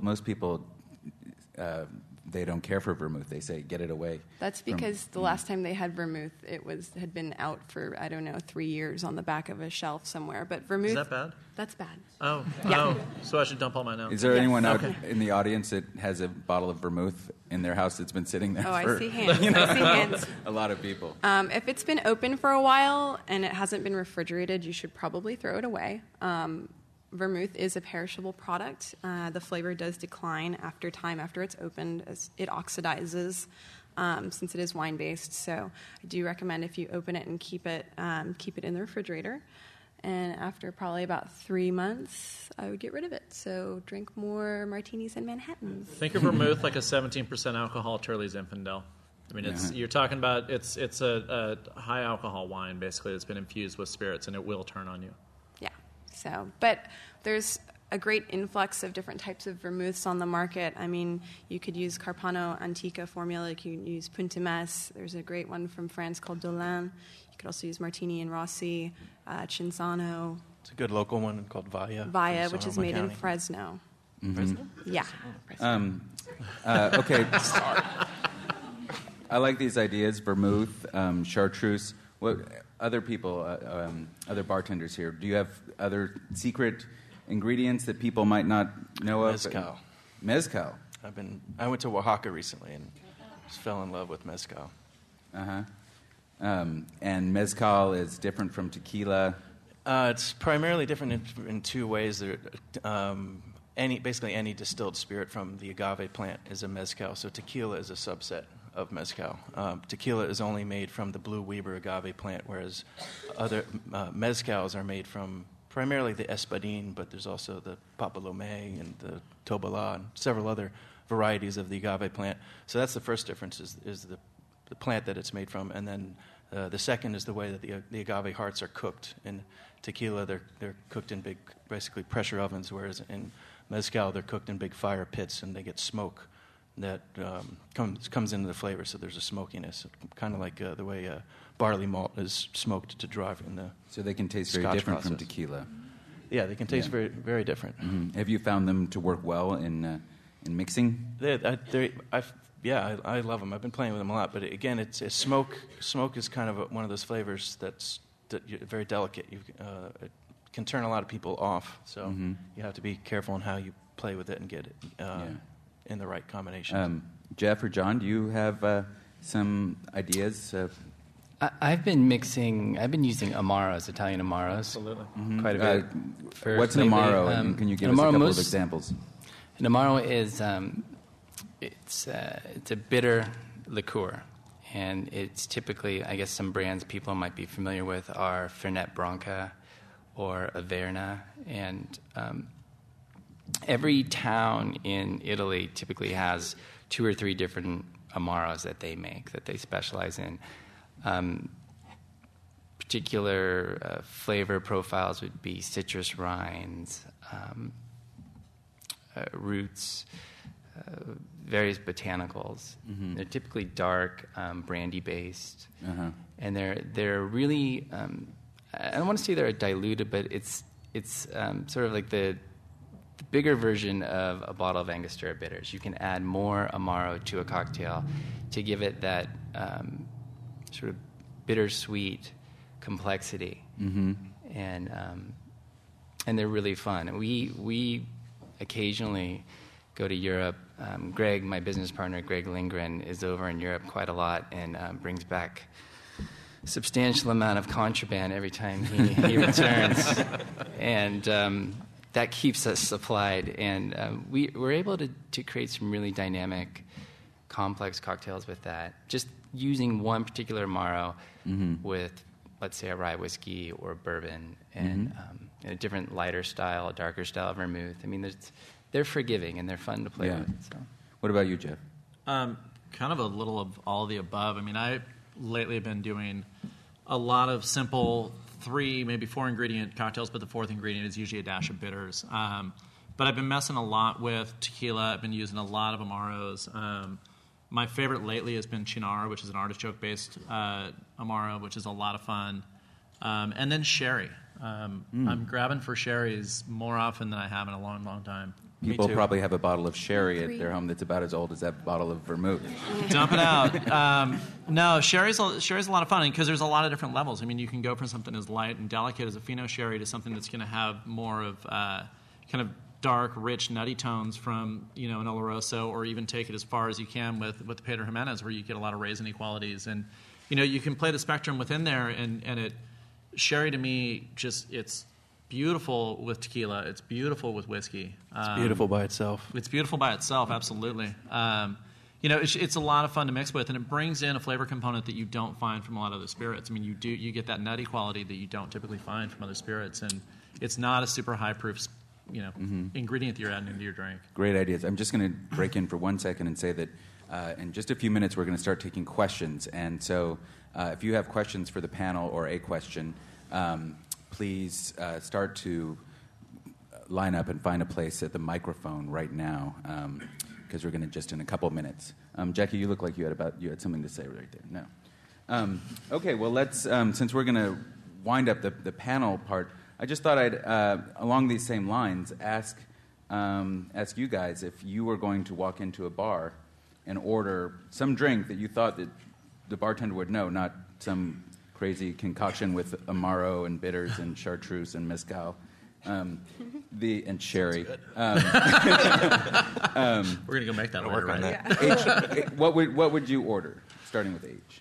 they don't care for vermouth. They say, get it away. That's because the last time they had vermouth, had been out for, 3 years on the back of a shelf somewhere. But vermouth... Is that bad? That's bad. Oh, so I should dump all mine out. Is there anyone out in the audience that has a bottle of vermouth in their house that's been sitting there for... I see hands. I see hands. A lot of people. If it's been open for a while and it hasn't been refrigerated, you should probably throw it away. Vermouth is a perishable product. The flavor does decline after it's opened, as it oxidizes, since it is wine-based. So I do recommend if you open it and keep it in the refrigerator. And after probably about 3 months, I would get rid of it. So drink more martinis and Manhattans. Think of vermouth like a 17% alcohol Turley's Zinfandel. I mean, you're talking about it's a high alcohol wine basically that's been infused with spirits, and it will turn on you. Yeah. So, but there's a great influx of different types of vermouths on the market. I mean, you could use Carpano Antica formula. You can use Puntimes. There's a great one from France called Dolin. You could also use Martini and Rossi, Cinzano. It's a good local one called Vaya. Vaya, which is made in Fresno. Fresno? Yeah. Okay. I like these ideas, vermouth, chartreuse. What other people, other bartenders here, do you have other secret ingredients that people might not know of? Mezcal. Mezcal. I went to Oaxaca recently and just fell in love with mezcal. And mezcal is different from tequila. It's primarily different in 2 ways. Basically any distilled spirit from the agave plant is a mezcal. So tequila is a subset of mezcal. Tequila is only made from the Blue Weber agave plant, whereas other mezcals are made from primarily the Espadin, but there's also the Papalomé and the Tobala and several other varieties of the agave plant. So that's the first difference is the plant that it's made from, and then the second is the way that the agave hearts are cooked. In tequila, they're cooked in big, basically pressure ovens, whereas in mezcal, they're cooked in big fire pits, and they get smoke that comes into the flavor, so there's a smokiness, kind of like the way barley malt is smoked to drive in the So they can taste very Scotch different from process. tequila. Yeah, they can taste Yeah. very, very different. Have you found them to work well in mixing? I love them. I've been playing with them a lot. But again, it's smoke. Smoke is kind of one of those flavors that's very delicate. It can turn a lot of people off. So you have to be careful on how you play with it and get it in the right combination. Jeff or John, do you have some ideas? I've been using Amaros, Italian Amaros. Absolutely. Quite a bit. What's an Amaro? And can you give us a couple of examples? An Amaro is it's a bitter liqueur, and it's typically, I guess some brands people might be familiar with are Fernet Branca or Averna, and every town in Italy typically has 2 or 3 different Amaros that they make, that they specialize in. Particular flavor profiles would be citrus rinds, roots, various botanicals. They're typically dark, brandy-based, and they're really. I don't want to say they're diluted, but it's sort of like the bigger version of a bottle of Angostura bitters. You can add more Amaro to a cocktail to give it that sort of bittersweet complexity, and they're really fun. And we occasionally go to Europe. Greg, my business partner, Greg Lindgren, is over in Europe quite a lot and brings back a substantial amount of contraband every time he returns, and that keeps us supplied. And we're able to create some really dynamic, complex cocktails with that. Just using one particular Amaro with, let's say, a rye whiskey or bourbon, and a different lighter style, a darker style of vermouth. I mean, they're forgiving and they're fun to play with. So. What about you, Jeff? Kind of a little of all of the above. I mean, I lately have been doing a lot of simple 3, maybe 4 ingredient cocktails, but the 4th ingredient is usually a dash of bitters. But I've been messing a lot with tequila. I've been using a lot of Amaros. My favorite lately has been Chinara, which is an artichoke-based Amaro, which is a lot of fun. And then sherry. I'm grabbing for sherries more often than I have in a long, long time. People probably have a bottle of sherry at their home that's about as old as that bottle of vermouth. Dump it out. No, sherry's a lot of fun because there's a lot of different levels. I mean, you can go from something as light and delicate as a Fino sherry to something that's going to have more of kind of dark, rich, nutty tones from an Oloroso, or even take it as far as you can with the Pedro Jimenez, where you get a lot of raisiny qualities. And you can play the spectrum within there, and it sherry to me it's beautiful with tequila. It's beautiful with whiskey. It's beautiful by itself. It's beautiful by itself, absolutely. It's a lot of fun to mix with, and it brings in a flavor component that you don't find from a lot of other spirits. I mean, you get that nutty quality that you don't typically find from other spirits, and it's not a super high proof, ingredient that you're adding into your drink. Great ideas. I'm just going to break in for 1 second and say that in just a few minutes we're going to start taking questions, and so if you have questions for the panel or a question, please start to line up and find a place at the microphone right now, because we're going to just in a couple of minutes. Jackie, you look like you had something to say right there. No. Okay. Well, let's since we're going to wind up the panel part, I just thought I'd along these same lines ask you guys if you were going to walk into a bar and order some drink that you thought that the bartender would know, not some crazy concoction with Amaro and bitters and chartreuse and mezcal, and sherry. We're gonna go make that order, right? Yeah. What would you order, starting with H?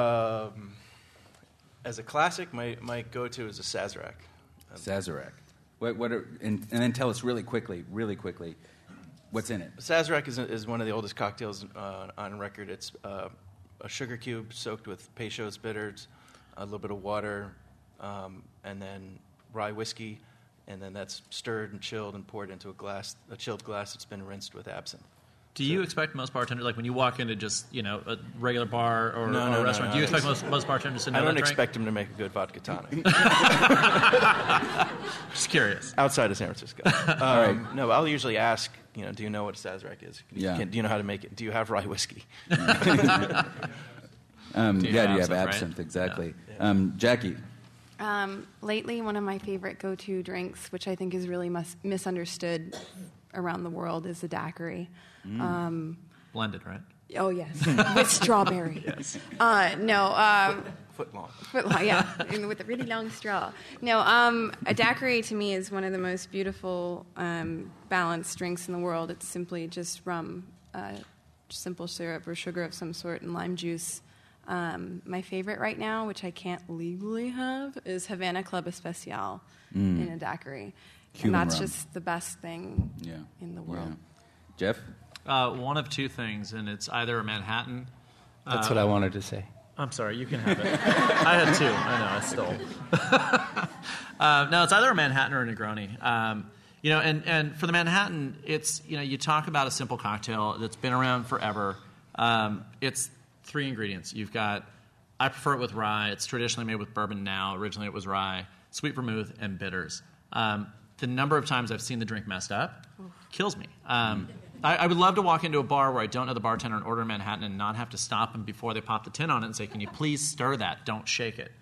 As a classic, my go-to is a Sazerac. Sazerac. And then tell us really quickly, what's in it? Sazerac is one of the oldest cocktails on record. It's a sugar cube soaked with Peychaud's bitters, a little bit of water, and then rye whiskey, and then that's stirred and chilled and poured into a chilled glass that's been rinsed with absinthe. Do you expect most bartenders, like when you walk into just a regular bar or a restaurant, do you expect most bartenders to know that drink? I don't expect them to make a good vodka tonic. Just curious. Outside of San Francisco. No, I'll usually ask, do you know what a Sazerac is? Yeah. Do you know how to make it? Do you have rye whiskey? Do you have right? absinthe? Exactly. Yeah. Jackie. Lately, one of my favorite go-to drinks, which I think is really misunderstood around the world, is the daiquiri. Blended, right? Oh, yes. With strawberry. Yes. Foot long. Yeah, and with a really long straw. No, a daiquiri to me is one of the most beautiful, balanced drinks in the world. It's simply just rum, simple syrup or sugar of some sort, and lime juice. My favorite right now, which I can't legally have, is Havana Club Especial in a daiquiri. Cuban and that's rum. just the best thing in the world. Yeah. Jeff? One of two things, and it's either a Manhattan. That's what I wanted to say. I'm sorry, you can have it. I had two. I know, I stole. No, it's either a Manhattan or a Negroni. And for the Manhattan, it's, you talk about a simple cocktail that's been around forever. It's 3 ingredients. You've got, I prefer it with rye. It's traditionally made with bourbon now. Originally it was rye, sweet vermouth, and bitters. The number of times I've seen the drink messed up kills me. I would love to walk into a bar where I don't know the bartender and order a Manhattan and not have to stop them before they pop the tin on it and say, can you please stir that? Don't shake it.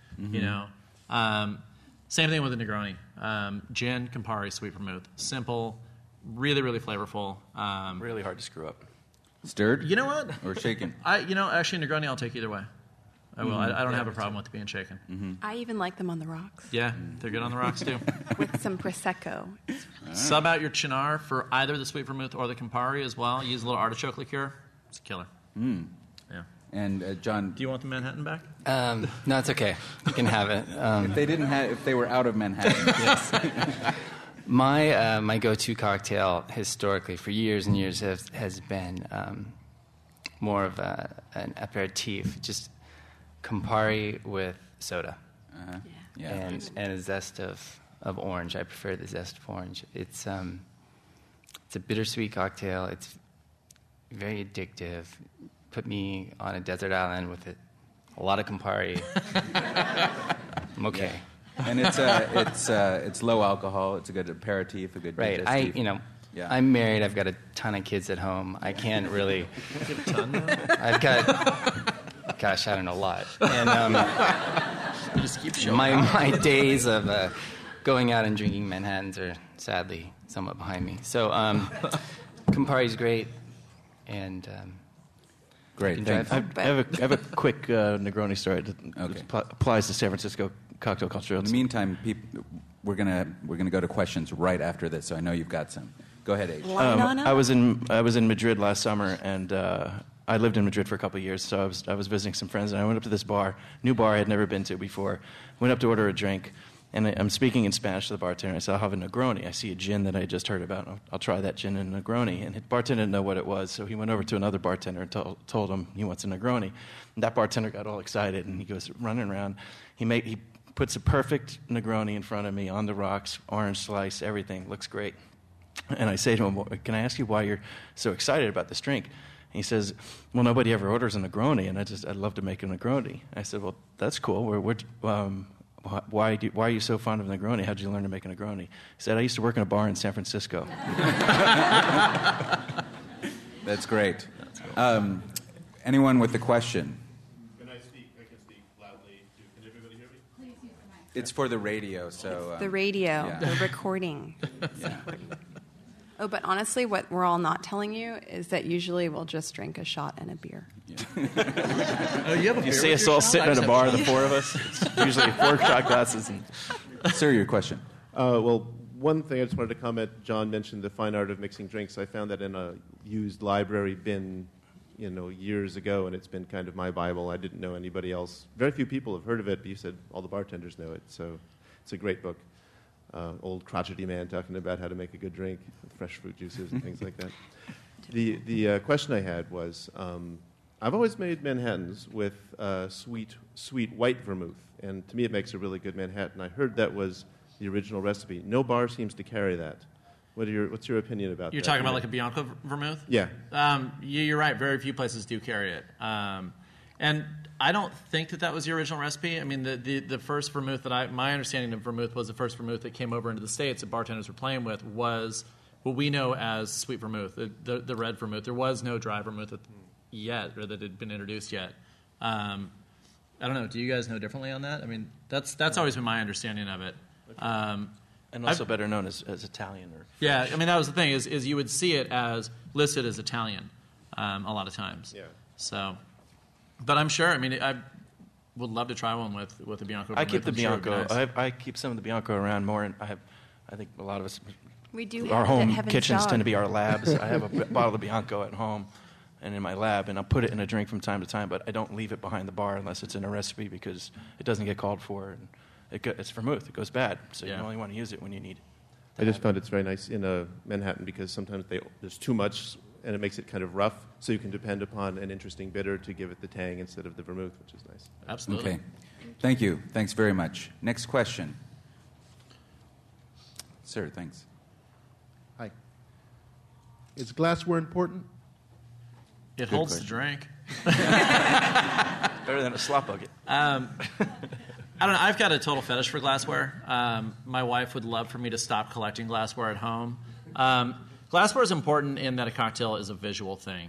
Same thing with the Negroni. Gin, Campari, sweet vermouth. Simple, really, really flavorful. Really hard to screw up. Stirred? You know what? Or shaken? Actually, Negroni I'll take either way. I will. I don't have a problem with it being shaken. I even like them on the rocks. Yeah, they're good on the rocks, too. With some Prosecco. Sub out your Cynar for either the sweet vermouth or the Campari as well. Use a little artichoke liqueur. It's a killer. Yeah. And John, Do you want the Manhattan back? No, it's okay. You can have it. if they were out of Manhattan. Yes. My go-to cocktail historically for years and years has been more of an aperitif, just Campari with soda, and a zest of orange. I prefer the zest of orange. It's a bittersweet cocktail. It's very addictive. Put me on a desert island with a lot of Campari. I'm okay. Yeah. And it's low alcohol. It's a good aperitif, a good Right. digestif. I'm married. I've got a ton of kids at home. I can't really. I've got. Gosh, I don't know, a lot. And You just keep showing my days of going out and drinking Manhattans are sadly somewhat behind me. So Campari's great, and Great. Drive. Thanks. I have a quick Negroni story that applies to San Francisco cocktail culture. In the meantime, we're gonna go to questions right after this, so I know you've got some. Go ahead, H. I was in Madrid last summer, and I lived in Madrid for a couple of years, so I was visiting some friends, and I went up to this new bar I had never been to before. Went up to order a drink, and I'm speaking in Spanish to the bartender. I said, I'll have a Negroni. I see a gin that I just heard about. I'll try that gin and Negroni. And the bartender didn't know what it was, so he went over to another bartender and told him he wants a Negroni. And that bartender got all excited, and he goes running around. He puts a perfect Negroni in front of me on the rocks, orange slice, everything. Looks great. And I say to him, can I ask you why you're so excited about this drink? And he says, well, nobody ever orders a Negroni, and I'd love to make a Negroni. I said, well, that's cool. Why are you so fond of Negroni? How did you learn to make a Negroni? He said, I used to work in a bar in San Francisco. That's great. Anyone with a question? Can I speak? I can speak loudly. Can everybody hear me? It's for the radio, so... The radio, yeah. the recording. Yeah. Oh, but honestly, what we're all not telling you is that usually we'll just drink a shot and a beer. You see us all sitting at a bar, the four of us. It's usually 4 shot glasses. Sir, your question. Well, one thing I just wanted to comment. John mentioned the fine art of mixing drinks. I found that in a used library bin, years ago, and it's been kind of my Bible. I didn't know anybody else. Very few people have heard of it, but you said all the bartenders know it. So it's a great book. Old crotchety man talking about how to make a good drink with fresh fruit juices and things like that. The question I had was, I've always made Manhattans with sweet white vermouth, and to me it makes a really good Manhattan. I heard that was the original recipe. No bar seems to carry that. What's your opinion about that? You're talking about like a Bianco vermouth? Yeah. You're right. Very few places do carry it. And I don't think that was the original recipe. I mean, the first vermouth my understanding of vermouth was the first vermouth that came over into the States that bartenders were playing with was what we know as sweet vermouth, the red vermouth. There was no dry vermouth yet, or that had been introduced yet. I don't know. Do you guys know differently on that? I mean, that's always been my understanding of it. And also better known as Italian or French. Yeah, I mean, that was the thing, is you would see it as listed as Italian a lot of times. Yeah. So, but I'm sure, I mean, I would love to try one with the Bianco. I keep the I'm sure it'd be Bianco. nice. I keep some of the Bianco around more, and I think a lot of us, We do our have it at home Heaven's kitchens Dog. tend to be our labs. I have a bottle of Bianco at home and in my lab, and I'll put it in a drink from time to time, but I don't leave it behind the bar unless it's in a recipe because it doesn't get called for, and it's vermouth. It goes bad, so you only want to use it when you need it. I just found it's very nice in Manhattan because sometimes there's too much and it makes it kind of rough, so you can depend upon an interesting bitter to give it the tang instead of the vermouth, which is nice. Absolutely. Okay. Thank you. Thanks very much. Next question. Sir, thanks. Hi. Is glassware important? It holds the drink. Better than a slop bucket. I don't know. I've got a total fetish for glassware. My wife would love for me to stop collecting glassware at home. Glassware is important in that a cocktail is a visual thing.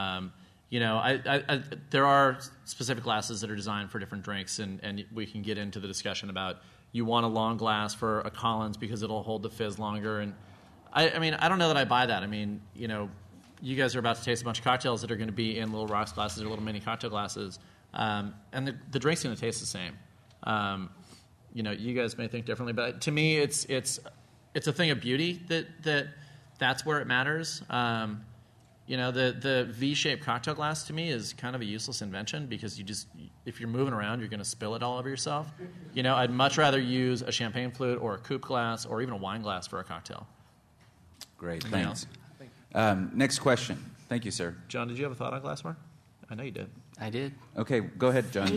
There are specific glasses that are designed for different drinks, and we can get into the discussion about you want a long glass for a Collins because it'll hold the fizz longer. And I mean, I don't know that I buy that. I mean, you guys are about to taste a bunch of cocktails that are going to be in little rocks glasses or little mini cocktail glasses, and the drink's going to taste the same. You guys may think differently, but to me, it's a thing of beauty that's where it matters. The V-shaped cocktail glass to me is kind of a useless invention because if you're moving around, you're going to spill it all over yourself. I'd much rather use a champagne flute or a coupe glass or even a wine glass for a cocktail. Great, Anything thanks. Next question. Thank you, sir. John, did you have a thought on glassware? I know you did. I did. Okay, go ahead, John.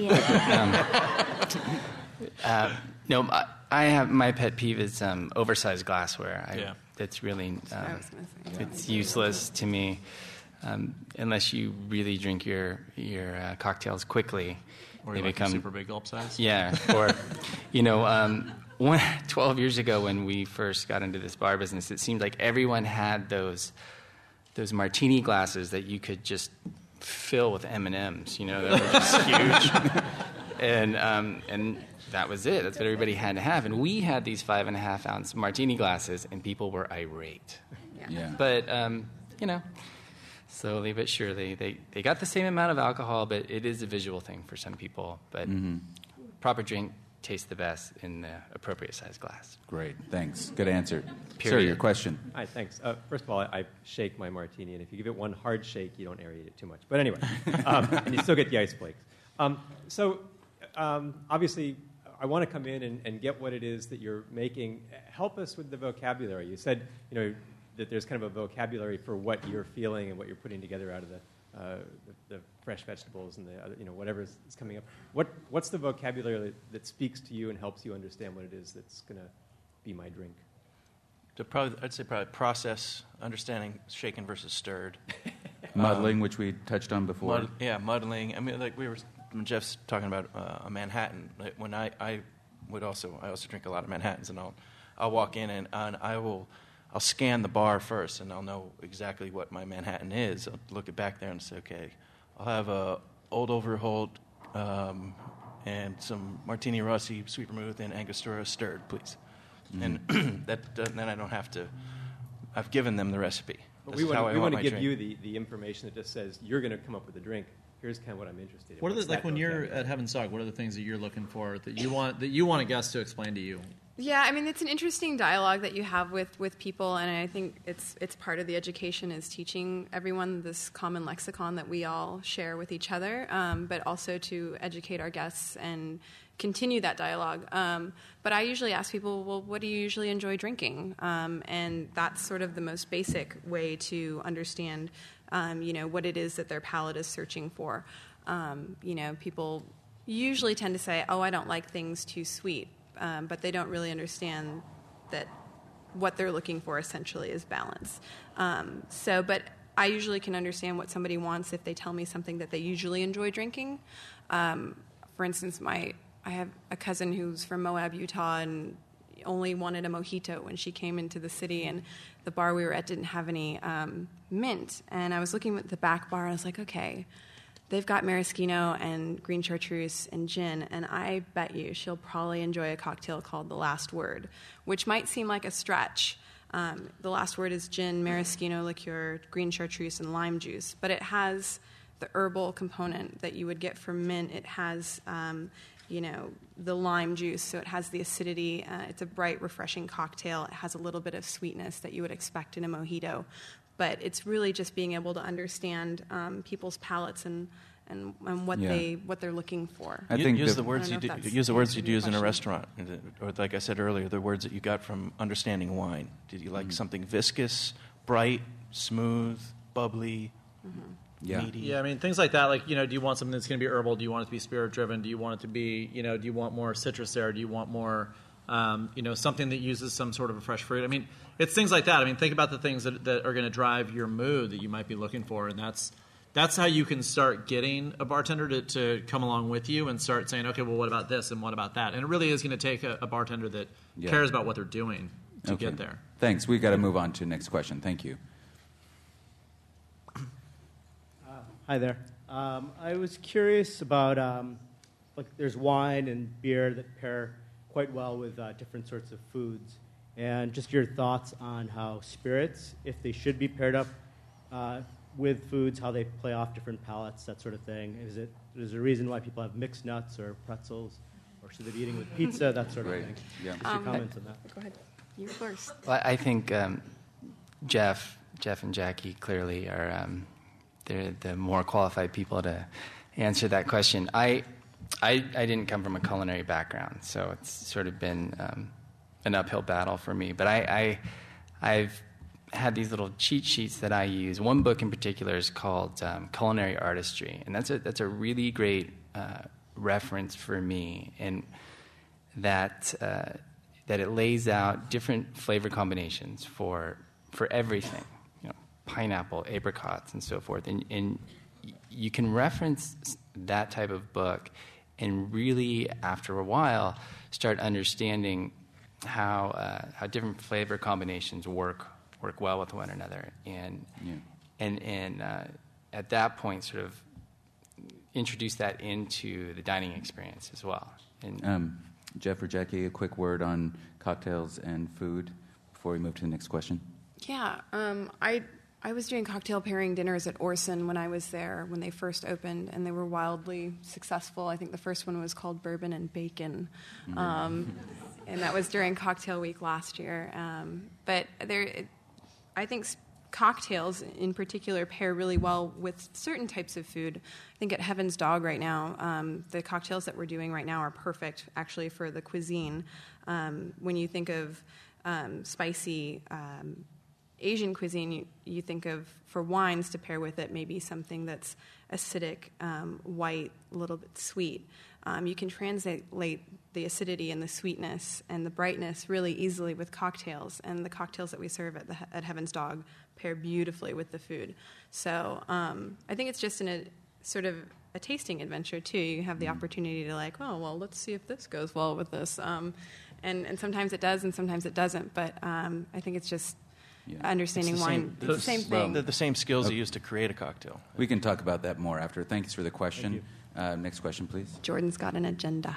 No, I have my pet peeve is oversized glassware. It's really I was going to say. it's useless to me unless you really drink your cocktails quickly. Or they you like become a super big gulp size? Yeah, or 12 years ago when we first got into this bar business, it seemed like everyone had those martini glasses that you could just fill with M&Ms. That were just huge, and that was it. That's what everybody had to have. And we had these 5.5-ounce martini glasses, and people were irate. Yeah. But slowly but surely, they got the same amount of alcohol, but it is a visual thing for some people. But proper drink tastes the best in the appropriate size glass. Great, thanks. Good answer. Period. Sir, your question. Hi, thanks. First of all, I shake my martini, and if you give it one hard shake, you don't aerate it too much. But anyway, and you still get the ice flakes. Obviously, I want to come in and get what it is that you're making. Help us with the vocabulary. You said, that there's kind of a vocabulary for what you're feeling and what you're putting together out of the fresh vegetables and the other, whatever is coming up. What's the vocabulary that speaks to you and helps you understand what it is that's going to be my drink? I'd say probably process, understanding shaken versus stirred. Muddling, which we touched on before. Muddling. I mean, like when Jeff's talking about a Manhattan. When I also drink a lot of Manhattans, and I'll walk in and I'll scan the bar first, and I'll know exactly what my Manhattan is. I'll look it back there and say, okay, I'll have a Old Overholt and some Martini Rossi, sweet vermouth, and Angostura stirred, please. And then I don't have to. I've given them the recipe. But we want to give you the information that just says you're going to come up with a drink. Here's kind of what I'm interested in. What are when you're at Heaven's Dog? What are the things that you're looking for that you want a guest to explain to you? Yeah, I mean, it's an interesting dialogue that you have with people, and I think it's part of the education is teaching everyone this common lexicon that we all share with each other, but also to educate our guests and continue that dialogue. But I usually ask people, well, what do you usually enjoy drinking? And that's sort of the most basic way to understand, what it is that their palate is searching for. People usually tend to say, oh, I don't like things too sweet. But they don't really understand that what they're looking for essentially is balance. But I usually can understand what somebody wants if they tell me something that they usually enjoy drinking. For instance, I have a cousin who's from Moab, Utah, and only wanted a mojito when she came into the city, and the bar we were at didn't have any mint. And I was looking at the back bar, and I was like, okay, they've got maraschino and green chartreuse and gin, and I bet you she'll probably enjoy a cocktail called The Last Word, which might seem like a stretch. The Last Word is gin, maraschino liqueur, green chartreuse, and lime juice, but it has the herbal component that you would get from mint. It has, the lime juice, so it has the acidity. It's a bright, refreshing cocktail. It has a little bit of sweetness that you would expect in a mojito, but it's really just being able to understand people's palates and what they're looking for. I think use the words you'd use in a restaurant, or like I said earlier, the words that you got from understanding wine. Did you like something viscous, bright, smooth, bubbly, meaty? Yeah, I mean things like that. Like, do you want something that's going to be herbal? Do you want it to be spirit driven? Do you want it to be, do you want more citrus there? Do you want more, something that uses some sort of a fresh fruit? I mean, it's things like that. I mean, think about the things that are going to drive your mood that you might be looking for, and that's how you can start getting a bartender to come along with you and start saying, okay, well, what about this and what about that? And it really is going to take a bartender that cares about what they're doing to get there. Thanks. We've got to move on to the next question. Thank you. Hi there. I was curious about, there's wine and beer that pair quite well with different sorts of foods, and just your thoughts on how spirits, if they should be paired up with foods, how they play off different palates, that sort of thing. Is there a reason why people have mixed nuts or pretzels, or should they be eating with pizza, that sort of thing? Yeah. Just your comments on that. Go ahead. You first. Well, I think Jeff and Jackie clearly are they're the more qualified people to answer that question. I didn't come from a culinary background, so it's sort of been an uphill battle for me. But I've had these little cheat sheets that I use. One book in particular is called Culinary Artistry, and that's a really great reference for me, and that it lays out different flavor combinations for everything, pineapple, apricots, and so forth. And you can reference that type of book and really, after a while, start understanding how different flavor combinations work well with one another. And at that point, sort of introduce that into the dining experience as well. And Jeff or Jackie, a quick word on cocktails and food before we move to the next question. Yeah, I was doing cocktail pairing dinners at Orson when I was there when they first opened, and they were wildly successful. I think the first one was called Bourbon and Bacon, and that was during Cocktail Week last year. But I think cocktails in particular pair really well with certain types of food. I think at Heaven's Dog right now, the cocktails that we're doing right now are perfect actually for the cuisine. When you think of spicy Asian cuisine, you think of, for wines to pair with it, maybe something that's acidic, white, a little bit sweet. You can translate the acidity and the sweetness and the brightness really easily with cocktails, and the cocktails that we serve at Heaven's Dog pair beautifully with the food. So I think it's just a sort of a tasting adventure, too. You have the opportunity to let's see if this goes well with this. And sometimes it does and sometimes it doesn't, but I think it's just understanding wine. It's the same thing. The same skills you use to create a cocktail. We can talk about that more after. Thanks for the question. Next question, please. Jordan's got an agenda.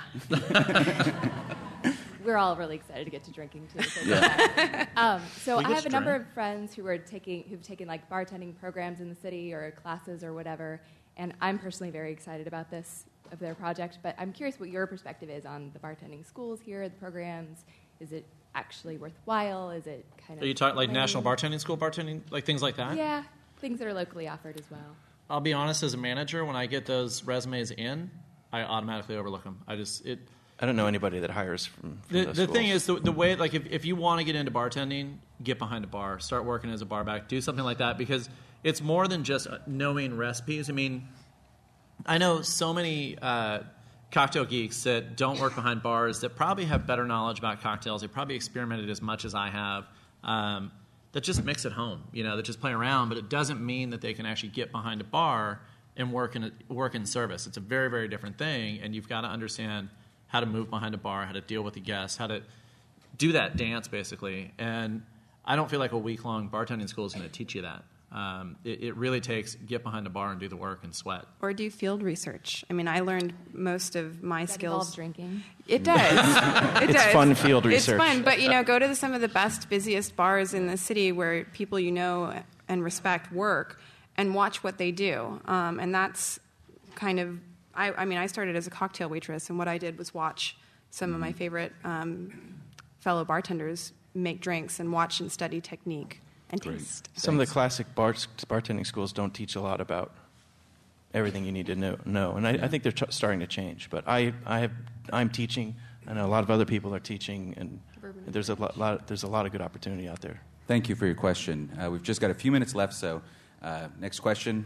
We're all really excited to get to drinking too. So So I have a number of friends who've taken like bartending programs in the city or classes or whatever, and I'm personally very excited about of their project. But I'm curious what your perspective is on the bartending schools here, the programs. Is it actually worthwhile? Is it kind of... Are you talking like National Bartending School bartending, like things like that? Yeah, things that are locally offered as well. I'll be honest, as a manager, when I get those resumes in, I automatically overlook them. I don't know anybody that hires from the thing is, the way, like, if you want to get into bartending, get behind a bar, start working as a bar back, do something like that, because it's more than just knowing recipes. I mean, I know so many cocktail geeks that don't work behind bars that probably have better knowledge about cocktails. They probably experimented as much as I have. That just mix at home, that just play around, but it doesn't mean that they can actually get behind a bar and work in service. It's a very, very different thing, and you've got to understand how to move behind a bar, how to deal with the guests, how to do that dance, basically. And I don't feel like a week-long bartending school is going to teach you that. It really takes get behind the bar and do the work and sweat. Or do field research. I mean, I learned most of my Does that skills. involve drinking? It does. It's fun field research. It's fun, but go to some of the best, busiest bars in the city where people you know and respect work, and watch what they do. And that's kind of. I started as a cocktail waitress, and what I did was watch some of my favorite fellow bartenders make drinks and watch and study technique and taste. Some of the classic bartending schools don't teach a lot about everything you need to know. And I think they're starting to change. But I'm teaching. I know a lot of other people are teaching, and there's a lot of good opportunity out there. Thank you for your question. We've just got a few minutes left, so next question.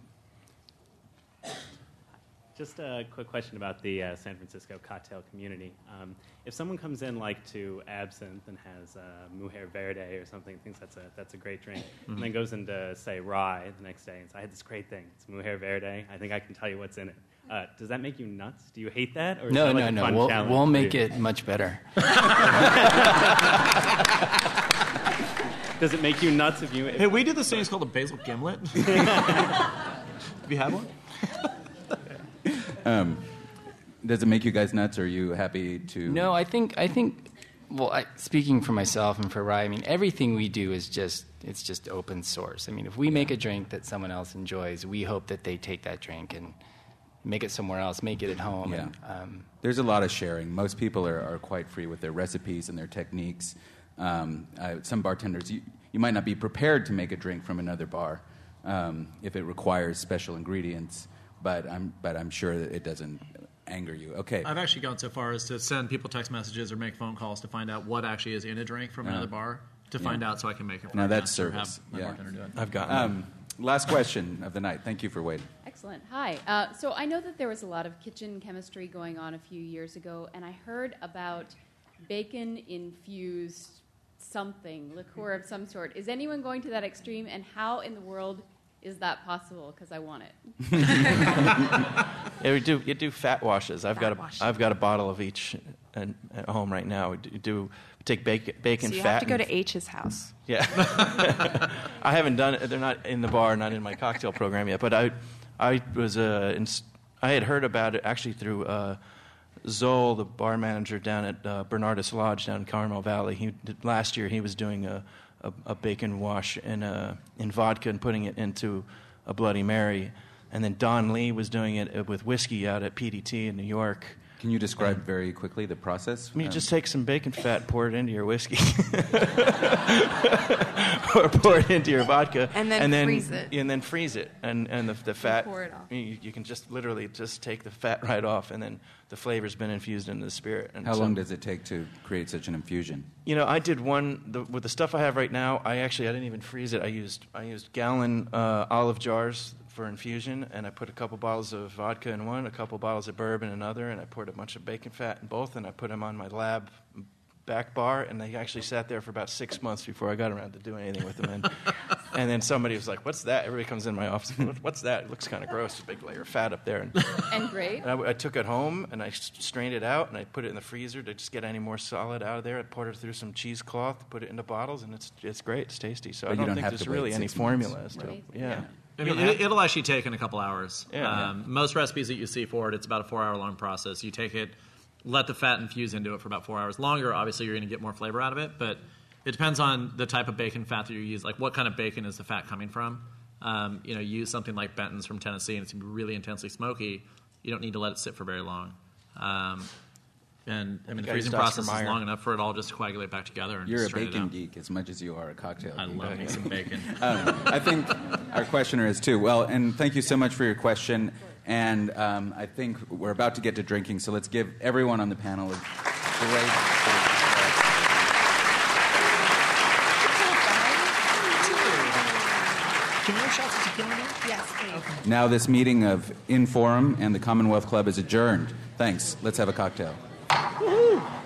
Just a quick question about the San Francisco cocktail community. If someone comes in to Absinthe and has Mujer Verde or something, thinks that's a great drink, and then goes into, say, Rye the next day and says, I had this great thing. It's Mujer Verde. I think I can tell you what's in it. Does that make you nuts? Do you hate that? Or is No. that a fun challenge We'll for make you? it much better. Does it make you nuts if you... Hey, we do this thing. It's called a basil gimlet. Have you had one? Does it make you guys nuts? Or are you happy to? No, I think. Well, speaking for myself and for Rye, everything we do is just open source. If we make a drink that someone else enjoys, we hope that they take that drink and make it somewhere else, make it at home. Yeah. And, there's a lot of sharing. Most people are quite free with their recipes and their techniques. Some bartenders, you might not be prepared to make a drink from another bar if it requires special ingredients. But I'm sure that it doesn't anger you. Okay. I've actually gone so far as to send people text messages or make phone calls to find out what actually is in a drink from another bar to find out, so I can make it. Now that's service. Have my bartender do it. I've got last question of the night. Thank you for waiting. Excellent. Hi. So I know that there was a lot of kitchen chemistry going on a few years ago, and I heard about bacon-infused liqueur of some sort. Is anyone going to that extreme, and how in the world is that possible? Because I want it. Yeah, you do fat washes. I've got a bottle of each at home right now. We take bacon So you fat. have to go to H's house. Yeah. I haven't done it. They're not in the bar, not in my cocktail program yet. But I had heard about it actually through Zoll, the bar manager down at Bernardus Lodge down in Carmel Valley. Last year he was doing a bacon wash in vodka and putting it into a Bloody Mary. And then Don Lee was doing it with whiskey out at PDT in New York. Can you describe very quickly the process? You just take some bacon fat, pour it into your whiskey, or pour it into your vodka, and then freeze it. And then freeze it, and the fat. Pour it off. You can just literally just take the fat right off, and then the flavor's been infused into the spirit. And how long does it take to create such an infusion? I did one with the stuff I have right now. I didn't even freeze it. I used gallon olive jars for infusion, and I put a couple bottles of vodka in one, a couple bottles of bourbon in another, and I poured a bunch of bacon fat in both, and I put them on my lab back bar, and they actually sat there for about 6 months before I got around to doing anything with them. And then somebody was like, "What's that?" Everybody comes in my office, "What's that? It looks kind of gross, a big layer of fat up there." And great. And I took it home, and I strained it out, and I put it in the freezer to just get any more solid out of there. I poured it through some cheesecloth, put it into bottles, and it's great. It's tasty. So But I don't think have there's to wait really any 6 months. formula as to Right. yeah. I mean, it'll actually take in a couple hours. Yeah. Most recipes that you see for it, it's about a 4-hour-long process. You take it, let the fat infuse into it for about 4 hours. Longer, obviously, you're going to get more flavor out of it, but it depends on the type of bacon fat that you use. Like, what kind of bacon is the fat coming from? Use something like Benton's from Tennessee, and it's really intensely smoky. You don't need to let it sit for very long. The freezing process is long enough for it all just to coagulate back together. And You're just a strain it bacon out. geek as much as you are a cocktail I geek. love me some bacon. I think our questioner is too. Well, and thank you so much for your question. And I think we're about to get to drinking, so let's give everyone on the panel a great... Can we have shots of tequila now? Yes, please. Now this meeting of Inforum and the Commonwealth Club is adjourned. Thanks. Let's have a cocktail. Woo-hoo.